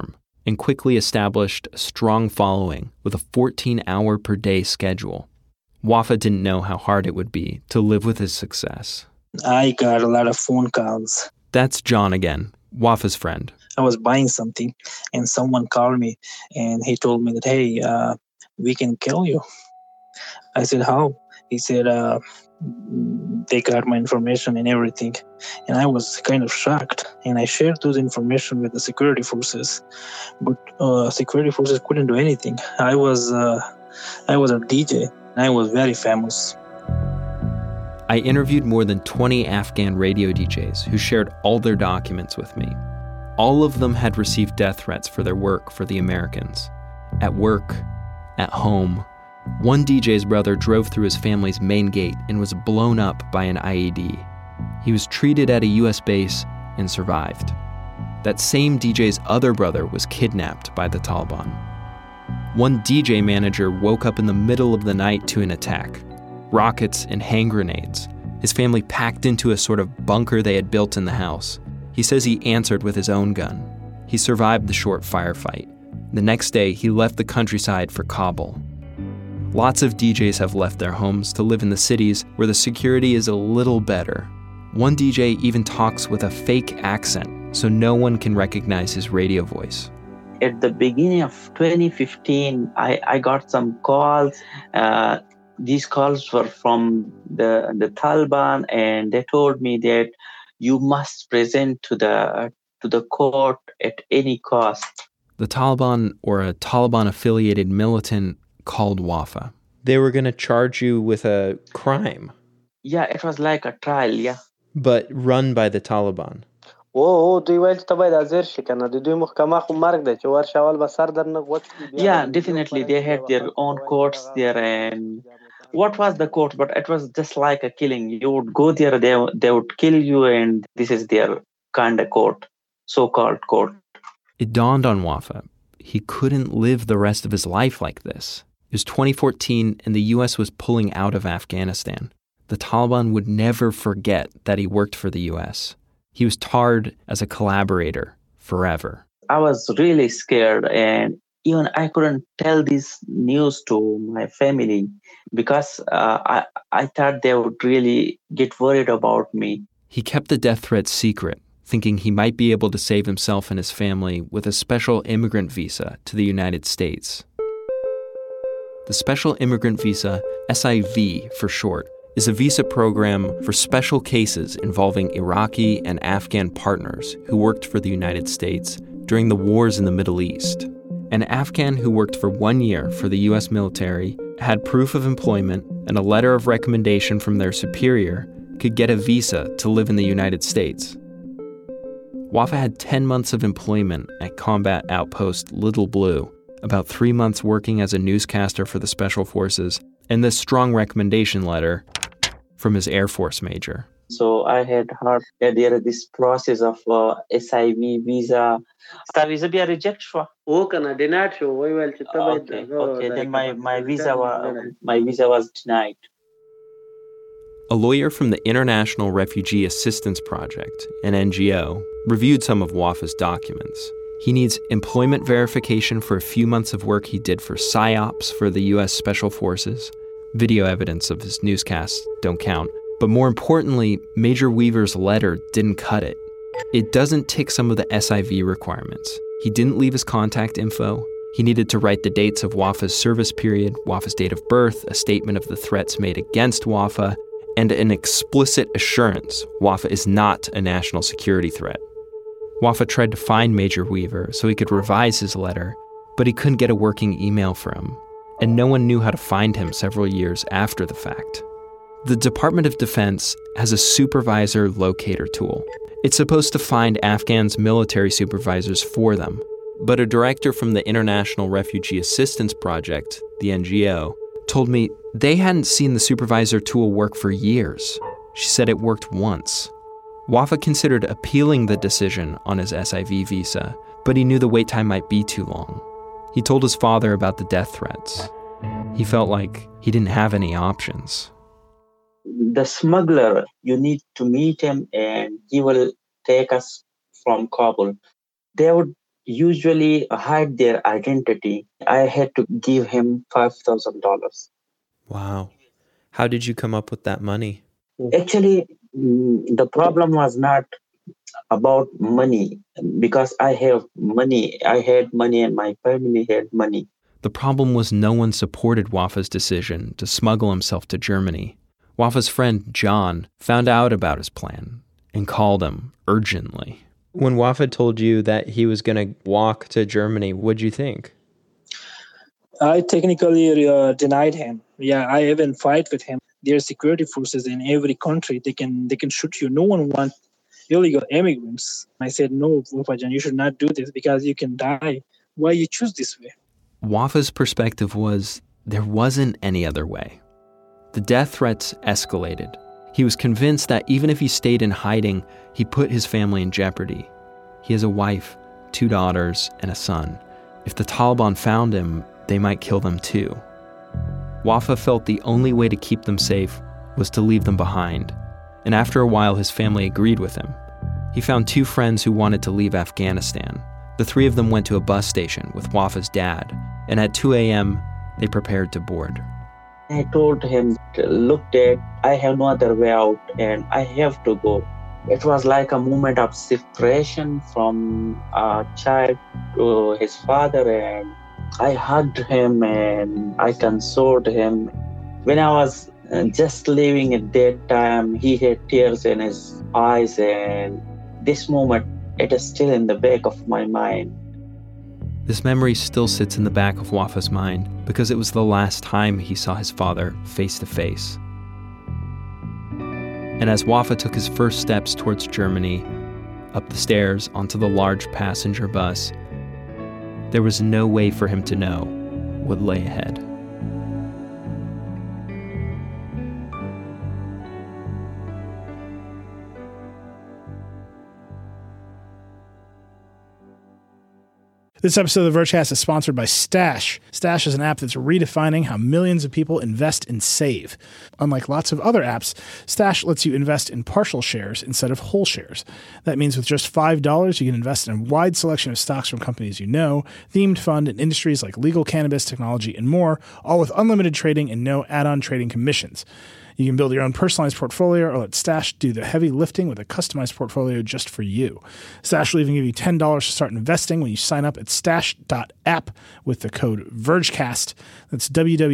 and quickly established a strong following with a 14-hour per day schedule. Wafa didn't know how hard it would be to live with his success. I got a lot of phone calls. That's John again, Wafa's friend. I was buying something and someone called me and he told me that, hey, we can kill you. I said, how? He said, they got my information and everything. And I was kind of shocked. And I shared those information with the security forces. But security forces couldn't do anything. I was a DJ. I was very famous. I interviewed more than 20 Afghan radio DJs who shared all their documents with me. All of them had received death threats for their work for the Americans. At work, at home. One DJ's brother drove through his family's main gate and was blown up by an IED. He was treated at a U.S. base and survived. That same DJ's other brother was kidnapped by the Taliban. One DJ manager woke up in the middle of the night to an attack. Rockets and hand grenades. His family packed into a sort of bunker they had built in the house. He says he answered with his own gun. He survived the short firefight. The next day, he left the countryside for Kabul. Lots of DJs have left their homes to live in the cities where the security is a little better. One DJ even talks with a fake accent so no one can recognize his radio voice. At the beginning of 2015, I got some calls. These calls were from the Taliban, and they told me that you must present to the court at any cost. The Taliban, or a Taliban-affiliated militant, called Wafa. They were going to charge you with a crime. Yeah, it was like a trial, yeah. But run by the Taliban. Yeah, definitely. They had their own courts there, and what was the court? But it was just like a killing. You would go there, they would kill you, and this is their kind of court, so-called court. It dawned on Wafa he couldn't live the rest of his life like this. It was 2014, and the U.S. was pulling out of Afghanistan. The Taliban would never forget that he worked for the U.S. He was tarred as a collaborator forever. I was really scared, and even I couldn't tell this news to my family because I thought they would really get worried about me. He kept the death threat secret, thinking he might be able to save himself and his family with a special immigrant visa to the United States. The Special Immigrant Visa, SIV for short, is a visa program for special cases involving Iraqi and Afghan partners who worked for the United States during the wars in the Middle East. An Afghan who worked for 1 year for the U.S. military, had proof of employment, and a letter of recommendation from their superior could get a visa to live in the United States. Wafa had 10 months of employment at combat outpost Little Blue, about 3 months working as a newscaster for the Special Forces, and this strong recommendation letter from his Air Force major. So I had heard that there is this process of SIV visa. The visa be rejected. Okay, then my visa was denied. A lawyer from the International Refugee Assistance Project, an NGO, reviewed some of Wafa's documents. He needs employment verification for a few months of work he did for PSYOPs for the U.S. Special Forces. Video evidence of his newscasts don't count. But more importantly, Major Weaver's letter didn't cut it. It doesn't tick some of the SIV requirements. He didn't leave his contact info. He needed to write the dates of Wafa's service period, Wafa's date of birth, a statement of the threats made against Wafa, and an explicit assurance Wafa is not a national security threat. Wafa tried to find Major Weaver so he could revise his letter, but he couldn't get a working email for him, and no one knew how to find him several years after the fact. The Department of Defense has a supervisor locator tool. It's supposed to find Afghans' military supervisors for them, but a director from the International Refugee Assistance Project, the NGO, told me they hadn't seen the supervisor tool work for years. She said it worked once. Wafa considered appealing the decision on his SIV visa, but he knew the wait time might be too long. He told his father about the death threats. He felt like he didn't have any options. The smuggler, you need to meet him and he will take us from Kabul. They would usually hide their identity. I had to give him $5,000. Wow. How did you come up with that money? Actually, the problem was not about money because I have money. I had money and my family had money. The problem was no one supported Wafa's decision to smuggle himself to Germany. Wafa's friend, John, found out about his plan and called him urgently. When Wafa told you that he was going to walk to Germany, what'd you think? I technically denied him. Yeah, I even fight with him. There are security forces in every country. They can shoot you. No one wants illegal immigrants. I said, no, Wafajan, you should not do this because you can die. Why you choose this way? Wafa's perspective was there wasn't any other way. The death threats escalated. He was convinced that even if he stayed in hiding, he put his family in jeopardy. He has a wife, 2 daughters, and a son. If the Taliban found him, they might kill them too. Wafa felt the only way to keep them safe was to leave them behind. And after a while, his family agreed with him. He found 2 friends who wanted to leave Afghanistan. The 3 of them went to a bus station with Wafa's dad, and at 2 a.m., they prepared to board. I told him, look, Dad, I have no other way out and I have to go. It was like a moment of separation from a child to his father, and I hugged him and I consoled him. When I was just leaving at that time, he had tears in his eyes, and this moment, it is still in the back of my mind. This memory still sits in the back of Wafa's mind because it was the last time he saw his father face to face. And as Wafa took his first steps towards Germany, up the stairs onto the large passenger bus, there was no way for him to know what lay ahead. This episode of the Vergecast is sponsored by Stash. Stash is an app that's redefining how millions of people invest and save. Unlike lots of other apps, Stash lets you invest in partial shares instead of whole shares. That means with just $5, you can invest in a wide selection of stocks from companies you know, themed fund in industries like legal cannabis, technology, and more, all with unlimited trading and no add-on trading commissions. You can build your own personalized portfolio or let Stash do the heavy lifting with a customized portfolio just for you. Stash will even give you $10 to start investing when you sign up at stash.app with the code VERGECAST. That's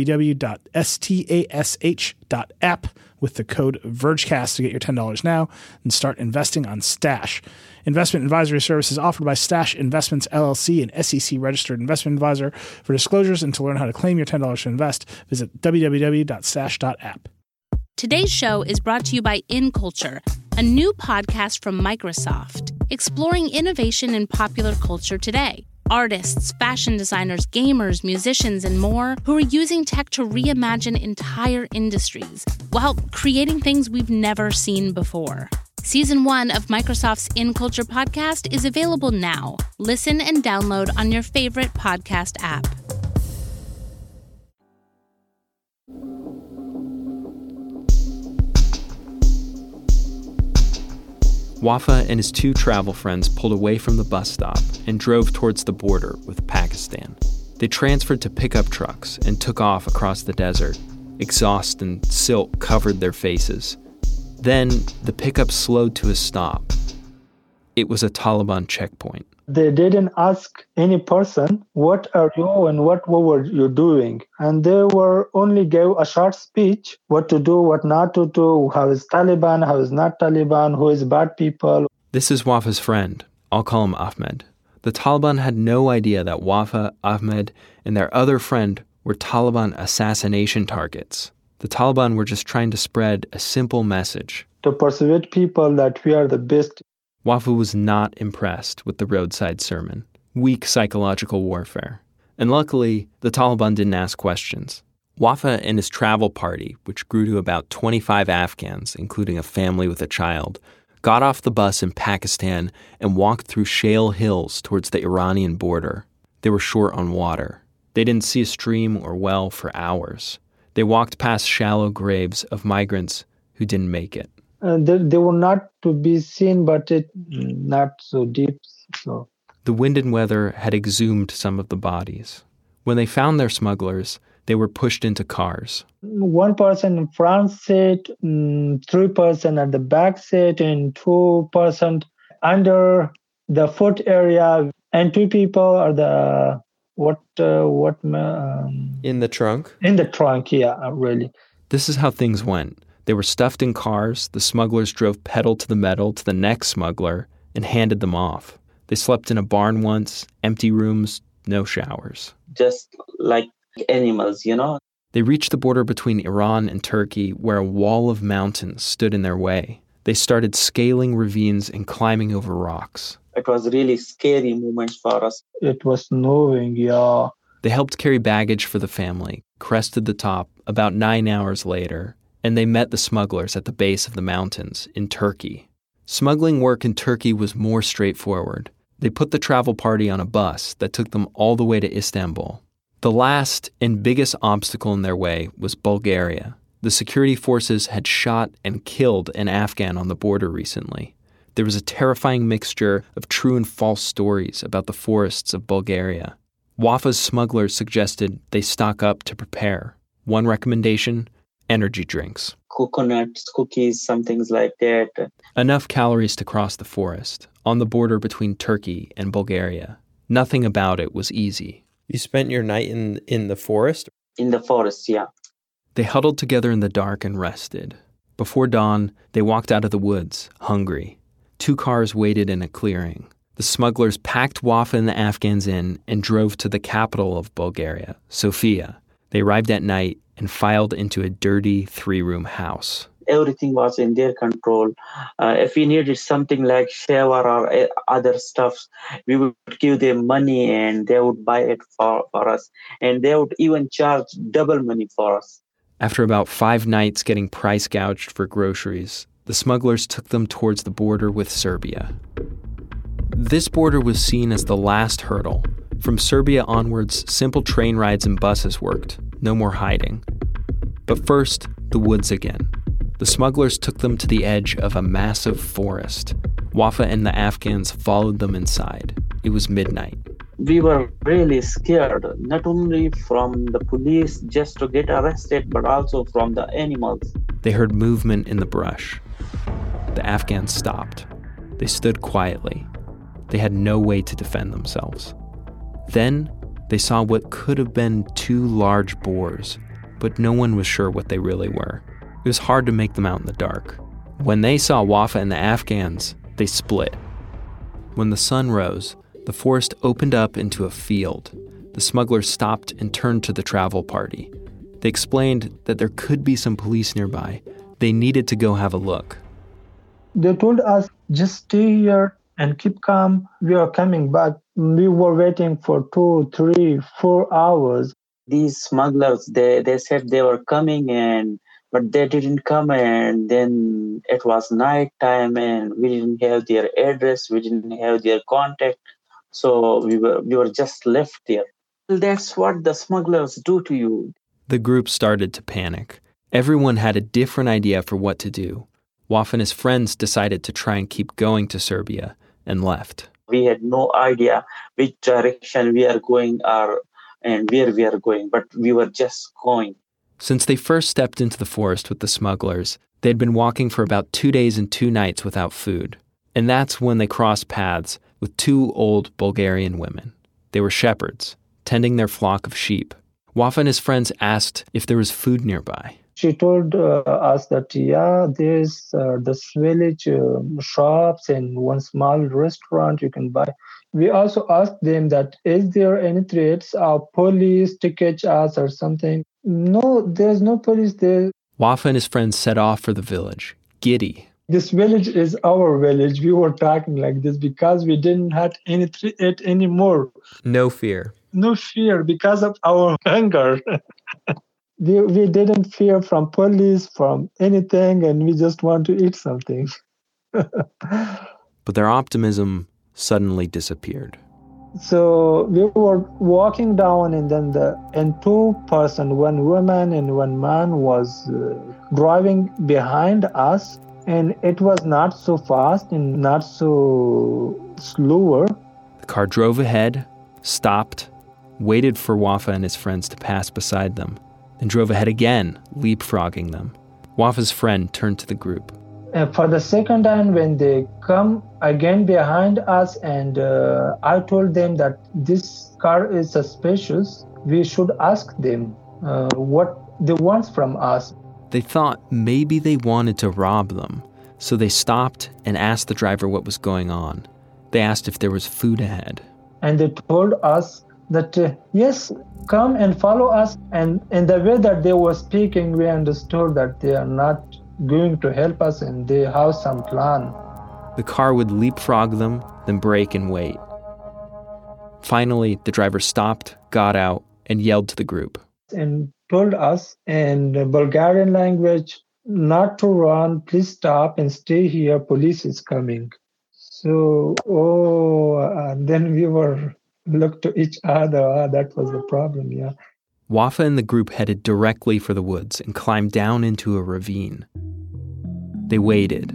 www.stash.app with the code VERGECAST to get your $10 now and start investing on Stash. Investment advisory services offered by Stash Investments, LLC, an SEC-registered investment advisor. For disclosures and to learn how to claim your $10 to invest, visit www.stash.app. Today's show is brought to you by InCulture, a new podcast from Microsoft, exploring innovation in popular culture today. Artists, fashion designers, gamers, musicians, and more who are using tech to reimagine entire industries while creating things we've never seen before. Season 1 of Microsoft's InCulture podcast is available now. Listen and download on your favorite podcast app. Wafa and his 2 travel friends pulled away from the bus stop and drove towards the border with Pakistan. They transferred to pickup trucks and took off across the desert. Exhaust and silt covered their faces. Then the pickup slowed to a stop. It was a Taliban checkpoint. They didn't ask any person, what are you and what were you doing? And they were only gave a short speech, what to do, what not to do, how is Taliban, how is not Taliban, who is bad people. This is Wafa's friend. I'll call him Ahmed. The Taliban had no idea that Wafa, Ahmed, and their other friend were Taliban assassination targets. The Taliban were just trying to spread a simple message. To persuade people that we are the best. Wafa was not impressed with the roadside sermon. Weak psychological warfare. And luckily, the Taliban didn't ask questions. Wafa and his travel party, which grew to about 25 Afghans, including a family with a child, got off the bus in Pakistan and walked through shale hills towards the Iranian border. They were short on water. They didn't see a stream or well for hours. They walked past shallow graves of migrants who didn't make it. They were not to be seen, but it not so deep. So The wind and weather had exhumed some of the bodies. When they found their smugglers, they were pushed into cars. One person in front seat, 3% at the back seat, and 2% under the foot area, and 2 people are the in the trunk? In the trunk, yeah, really. This is how things went. They were stuffed in cars. The smugglers drove pedal to the metal to the next smuggler and handed them off. They slept in a barn once, empty rooms, no showers. Just like animals, you know. They reached the border between Iran and Turkey, where a wall of mountains stood in their way. They started scaling ravines and climbing over rocks. It was really scary moments for us. It was snowing, yeah. They helped carry baggage for the family, crested the top about 9 hours later, and they met the smugglers at the base of the mountains in Turkey. Smuggling work in Turkey was more straightforward. They put the travel party on a bus that took them all the way to Istanbul. The last and biggest obstacle in their way was Bulgaria. The security forces had shot and killed an Afghan on the border recently. There was a terrifying mixture of true and false stories about the forests of Bulgaria. Wafa's smugglers suggested they stock up to prepare. One recommendation, energy drinks. Coconuts, cookies, some things like that. Enough calories to cross the forest, on the border between Turkey and Bulgaria. Nothing about it was easy. You spent your night in the forest? In the forest, yeah. They huddled together in the dark and rested. Before dawn, they walked out of the woods, hungry. 2 cars waited in a clearing. The smugglers packed Wafa and the Afghans in and drove to the capital of Bulgaria, Sofia. They arrived at night and filed into a dirty 3-room house. Everything was in their control. If we needed something like shower or other stuff, we would give them money and they would buy it for us. And they would even charge double money for us. After about 5 nights getting price gouged for groceries, the smugglers took them towards the border with Serbia. This border was seen as the last hurdle. From Serbia onwards, simple train rides and buses worked. No more hiding. But first, the woods again. The smugglers took them to the edge of a massive forest. Wafa and the Afghans followed them inside. It was midnight. We were really scared, not only from the police just to get arrested, but also from the animals. They heard movement in the brush. The Afghans stopped. They stood quietly. They had no way to defend themselves. Then they saw what could have been 2 large boars, but no one was sure what they really were. It was hard to make them out in the dark. When they saw Wafa and the Afghans, they split. When the sun rose, the forest opened up into a field. The smugglers stopped and turned to the travel party. They explained that there could be some police nearby. They needed to go have a look. They told us, just stay here and keep calm. We are coming back. We were waiting for 2, 3, 4 hours. These smugglers, they said they were coming, but they didn't come. And then it was night time and we didn't have their address. We didn't have their contact. So we were just left there. That's what the smugglers do to you. The group started to panic. Everyone had a different idea for what to do. Wafa and his friends decided to try and keep going to Serbia and left. We had no idea which direction we are going and where we are going, but we were just going. Since they first stepped into the forest with the smugglers, they had been walking for about 2 days and 2 nights without food. And that's when they crossed paths with 2 old Bulgarian women. They were shepherds, tending their flock of sheep. Wafa and his friends asked if there was food nearby. She told us that, yeah, there's this village shops and one small restaurant you can buy. We also asked them that, is there any threats of police to catch us or something? No, there's no police there. Wafa and his friends set off for the village, giddy. This village is our village. We were talking like this because we didn't have any threat anymore. No fear. No fear because of our hunger. We didn't fear from police, from anything, and we just want to eat something. But their optimism suddenly disappeared. So we were walking down, and then 2 persons, 1 woman and 1 man, was driving behind us, and it was not so fast and not so slower. The car drove ahead, stopped, waited for Wafa and his friends to pass beside them, then drove ahead again, leapfrogging them. Wafa's friend turned to the group. For the second time, when they come again behind us, and I told them that this car is suspicious, we should ask them what they want from us. They thought maybe they wanted to rob them, so they stopped and asked the driver what was going on. They asked if there was food ahead. And they told us that, yes, come and follow us. And in the way that they were speaking, we understood that they are not going to help us and they have some plan. The car would leapfrog them, then brake and wait. Finally, the driver stopped, got out, and yelled to the group. And told us in the Bulgarian language not to run, please stop and stay here, police is coming. So, then we looked to each other, that was the problem, yeah. Wafa and the group headed directly for the woods and climbed down into a ravine. They waited.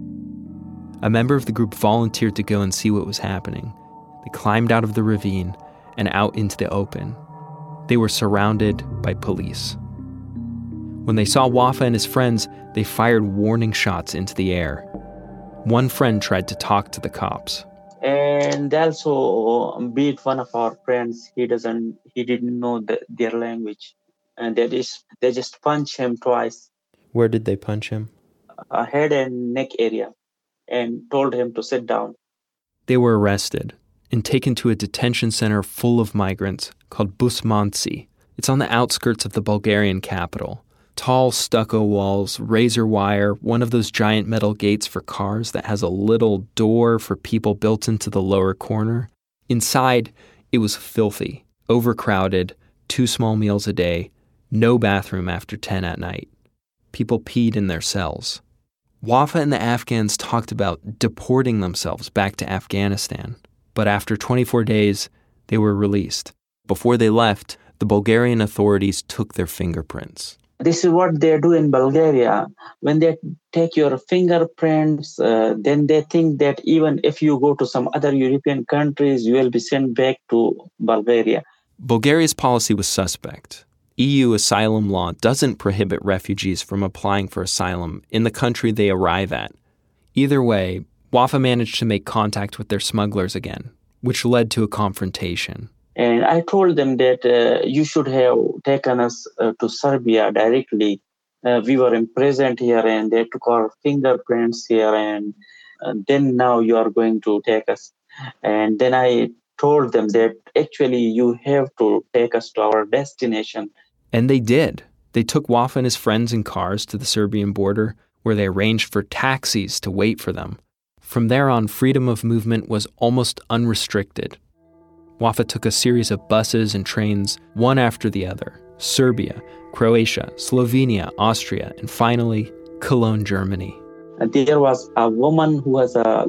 A member of the group volunteered to go and see what was happening. They climbed out of the ravine and out into the open. They were surrounded by police. When they saw Wafa and his friends, they fired warning shots into the air. One friend tried to talk to the cops. And they also beat one of our friends. He didn't know their language. And they just punched him twice. Where did they punch him? Head and neck area, and told him to sit down. They were arrested and taken to a detention center full of migrants called Busmanci. It's on the outskirts of the Bulgarian capital. Tall stucco walls, razor wire, one of those giant metal gates for cars that has a little door for people built into the lower corner. Inside, it was filthy, overcrowded, 2 small meals a day, no bathroom after 10 at night. People peed in their cells. Wafa and the Afghans talked about deporting themselves back to Afghanistan, but after 24 days, they were released. Before they left, the Bulgarian authorities took their fingerprints. This is what they do in Bulgaria. When they take your fingerprints, then they think that even if you go to some other European countries, you will be sent back to Bulgaria. Bulgaria's policy was suspect. EU asylum law doesn't prohibit refugees from applying for asylum in the country they arrive at. Either way, Wafa managed to make contact with their smugglers again, which led to a confrontation. And I told them that you should have taken us to Serbia directly. We were imprisoned here and they took our fingerprints here and then now you are going to take us. And then I told them that actually you have to take us to our destination. And they did. They took Wafa and his friends in cars to the Serbian border where they arranged for taxis to wait for them. From there on, freedom of movement was almost unrestricted. Wafa took a series of buses and trains, one after the other. Serbia, Croatia, Slovenia, Austria, and finally, Cologne, Germany. And there was a woman who was a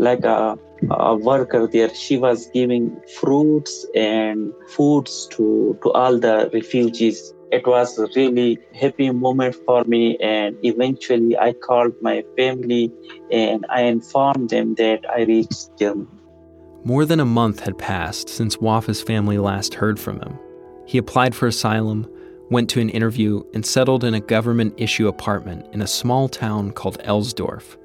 worker there. She was giving fruits and foods to all the refugees. It was a really happy moment for me, and eventually I called my family and I informed them that I reached Germany. More than a month had passed since Wafa's family last heard from him. He applied for asylum, went to an interview, and settled in a government-issue apartment in a small town called Elsdorf.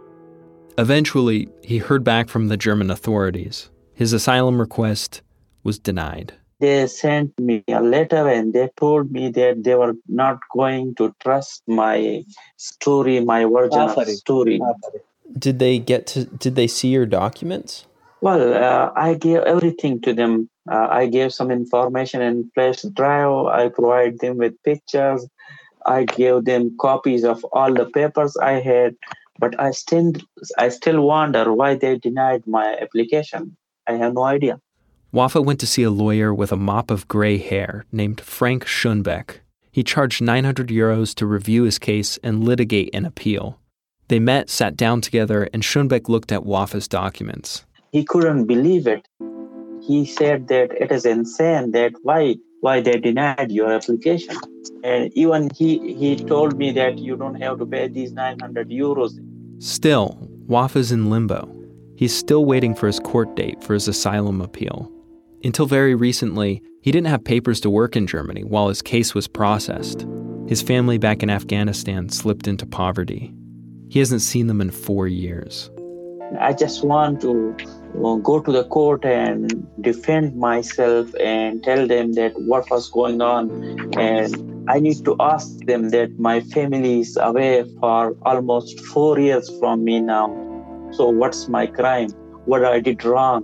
Eventually, he heard back from the German authorities. His asylum request was denied. They sent me a letter and they told me that they were not going to trust my story, my version of the story. Did they see your documents? Well, I gave everything to them. I gave some information in flash drive. I provided them with pictures. I gave them copies of all the papers I had. But I still wonder why they denied my application. I have no idea. Wafa went to see a lawyer with a mop of gray hair named Frank Schoenbeck. He charged 900 euros to review his case and litigate an appeal. They met, sat down together, and Schoenbeck looked at Wafa's documents. He couldn't believe it. He said that it is insane that why they denied your application. And even he told me that you don't have to pay these 900 euros. Still, Wafa's in limbo. He's still waiting for his court date for his asylum appeal. Until very recently, he didn't have papers to work in Germany while his case was processed. His family back in Afghanistan slipped into poverty. He hasn't seen them in 4 years. I just want to go to the court and defend myself and tell them that what was going on. And I need to ask them that my family is away for almost 4 years from me now. So what's my crime? What I did wrong?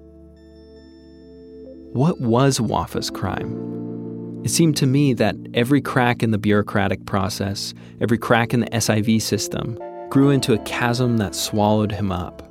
What was Wafa's crime? It seemed to me that every crack in the bureaucratic process, every crack in the SIV system, grew into a chasm that swallowed him up.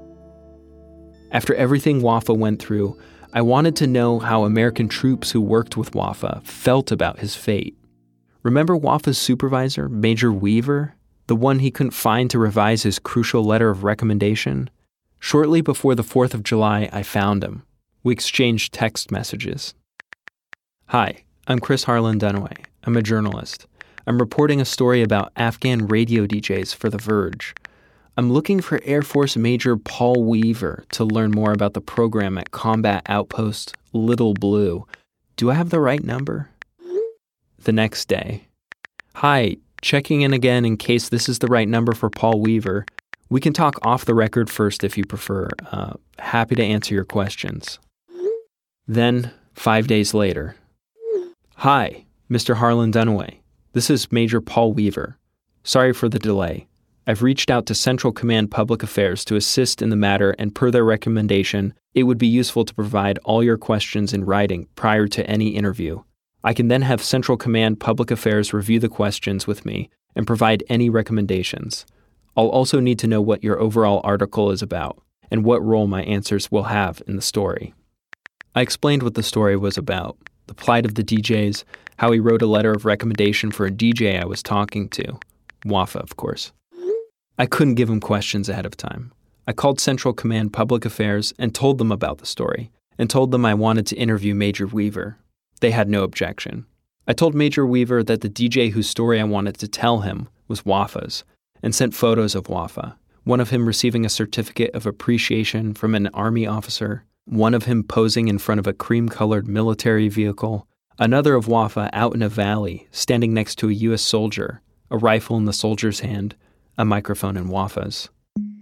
After everything Wafa went through, I wanted to know how American troops who worked with Wafa felt about his fate. Remember Wafa's supervisor, Major Weaver? The one he couldn't find to revise his crucial letter of recommendation? Shortly before the 4th of July, I found him. We exchanged text messages. Hi, I'm Chris Harlan Dunaway. I'm a journalist. I'm reporting a story about Afghan radio DJs for The Verge. I'm looking for Air Force Major Paul Weaver to learn more about the program at Combat Outpost Little Blue. Do I have the right number? The next day. Hi, checking in again in case this is the right number for Paul Weaver. We can talk off the record first if you prefer. Happy to answer your questions. Then, 5 days later. Hi, Mr. Harlan Dunaway. This is Major Paul Weaver. Sorry for the delay. I've reached out to Central Command Public Affairs to assist in the matter, and per their recommendation, it would be useful to provide all your questions in writing prior to any interview. I can then have Central Command Public Affairs review the questions with me and provide any recommendations. I'll also need to know what your overall article is about and what role my answers will have in the story. I explained what the story was about, the plight of the DJs, how he wrote a letter of recommendation for a DJ I was talking to. Wafa, of course. I couldn't give him questions ahead of time. I called Central Command Public Affairs and told them about the story, and told them I wanted to interview Major Weaver. They had no objection. I told Major Weaver that the DJ whose story I wanted to tell him was Wafa's, and sent photos of Wafa, one of him receiving a certificate of appreciation from an Army officer, one of him posing in front of a cream-colored military vehicle, another of Wafa out in a valley, standing next to a U.S. soldier, a rifle in the soldier's hand, a microphone in Wafa's.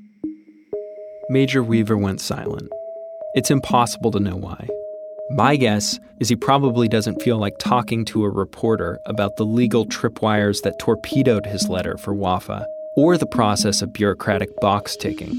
Major Weaver went silent. It's impossible to know why. My guess is he probably doesn't feel like talking to a reporter about the legal tripwires that torpedoed his letter for Wafa, or the process of bureaucratic box ticking.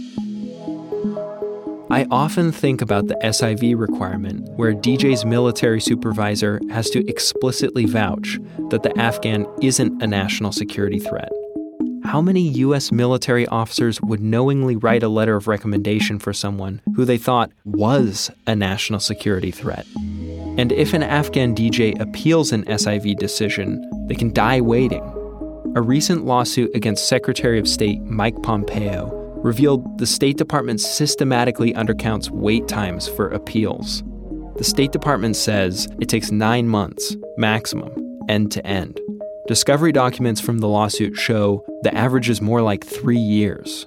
I often think about the SIV requirement where a DJ's military supervisor has to explicitly vouch that the Afghan isn't a national security threat. How many U.S. military officers would knowingly write a letter of recommendation for someone who they thought was a national security threat? And if an Afghan DJ appeals an SIV decision, they can die waiting. A recent lawsuit against Secretary of State Mike Pompeo revealed the State Department systematically undercounts wait times for appeals. The State Department says it takes 9 months, maximum, end to end. Discovery documents from the lawsuit show the average is more like 3 years.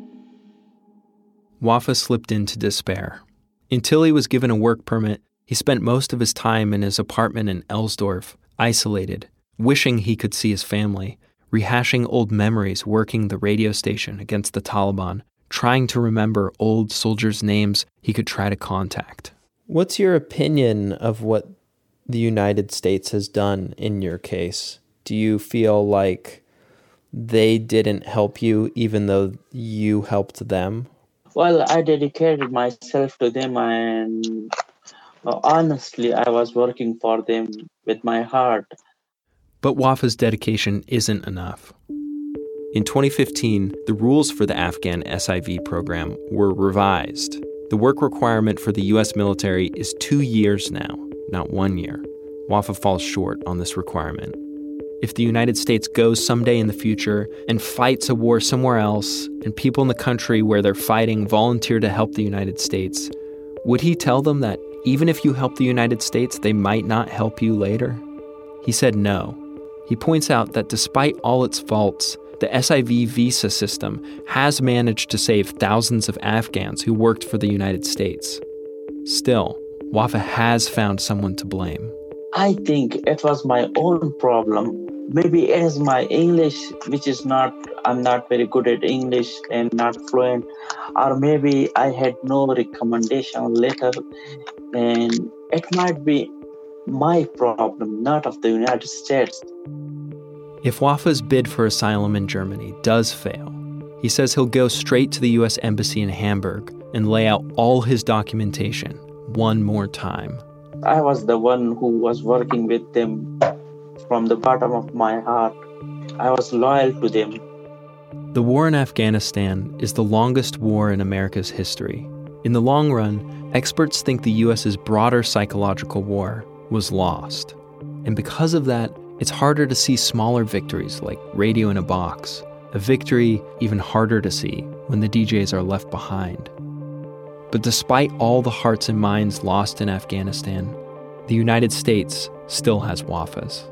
Wafa slipped into despair. Until he was given a work permit, he spent most of his time in his apartment in Elsdorf, isolated, wishing he could see his family, rehashing old memories working the radio station against the Taliban, trying to remember old soldiers' names he could try to contact. What's your opinion of what the United States has done in your case? Do you feel like they didn't help you even though you helped them? Well, I dedicated myself to them, and honestly, I was working for them with my heart. But Wafa's dedication isn't enough. In 2015, the rules for the Afghan SIV program were revised. The work requirement for the U.S. military is 2 years now, not 1 year. Wafa falls short on this requirement. If the United States goes someday in the future and fights a war somewhere else, and people in the country where they're fighting volunteer to help the United States, would he tell them that even if you help the United States, they might not help you later? He said no. He points out that despite all its faults, the SIV visa system has managed to save thousands of Afghans who worked for the United States. Still, Wafa has found someone to blame. I think it was my own problem. Maybe it is my English, which is I'm not very good at English and not fluent. Or maybe I had no recommendation letter. And it might be my problem, not of the United States. If Wafa's bid for asylum in Germany does fail, he says he'll go straight to the U.S. Embassy in Hamburg and lay out all his documentation one more time. I was the one who was working with them from the bottom of my heart. I was loyal to them. The war in Afghanistan is the longest war in America's history. In the long run, experts think the U.S.'s broader psychological war was lost. And because of that, it's harder to see smaller victories like Radio in a Box, a victory even harder to see when the DJs are left behind. But despite all the hearts and minds lost in Afghanistan, the United States still has Wafas.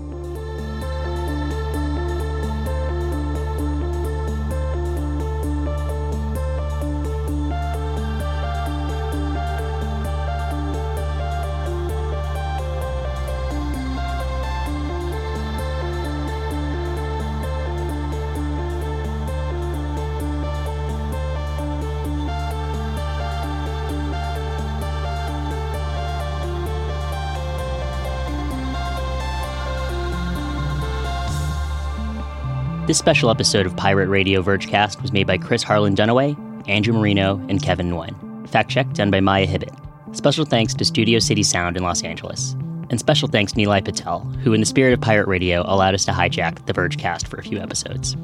This special episode of Pirate Radio Vergecast was made by Chris Harlan Dunaway, Andrew Marino, and Kevin Nguyen. Fact check done by Maya Hibbett. Special thanks to Studio City Sound in Los Angeles. And special thanks to Nilay Patel, who in the spirit of Pirate Radio allowed us to hijack the Vergecast for a few episodes.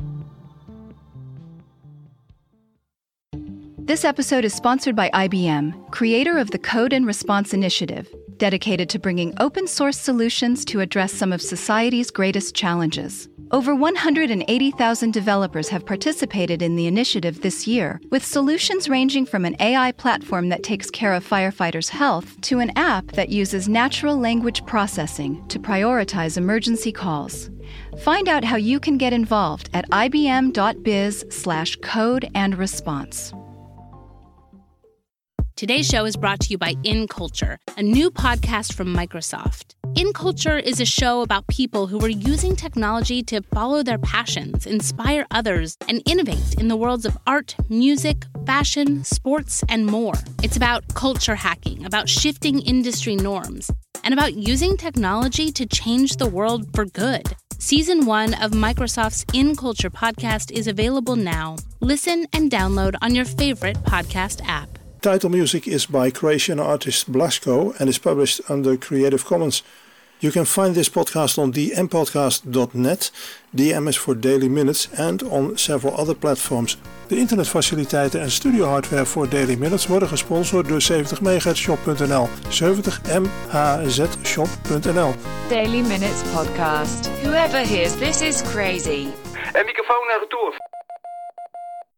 This episode is sponsored by IBM, creator of the Code and Response Initiative, dedicated to bringing open source solutions to address some of society's greatest challenges. Over 180,000 developers have participated in the initiative this year, with solutions ranging from an AI platform that takes care of firefighters' health to an app that uses natural language processing to prioritize emergency calls. Find out how you can get involved at ibm.biz/code-and-response. Today's show is brought to you by In Culture, a new podcast from Microsoft. In Culture is a show about people who are using technology to follow their passions, inspire others, and innovate in the worlds of art, music, fashion, sports, and more. It's about culture hacking, about shifting industry norms, and about using technology to change the world for good. Season 1 of Microsoft's In Culture podcast is available now. Listen and download on your favorite podcast app. Title music is by Croatian artist Blasko and is published under Creative Commons. You can find this podcast on dmpodcast.net, DM is voor Daily Minutes, and on several other platforms. De internetfaciliteiten en studiohardware voor Daily Minutes worden gesponsord door 70mhzshop.nl, 70mhzshop.nl. Daily Minutes podcast. Whoever hears this is crazy. En microfoon naar retour.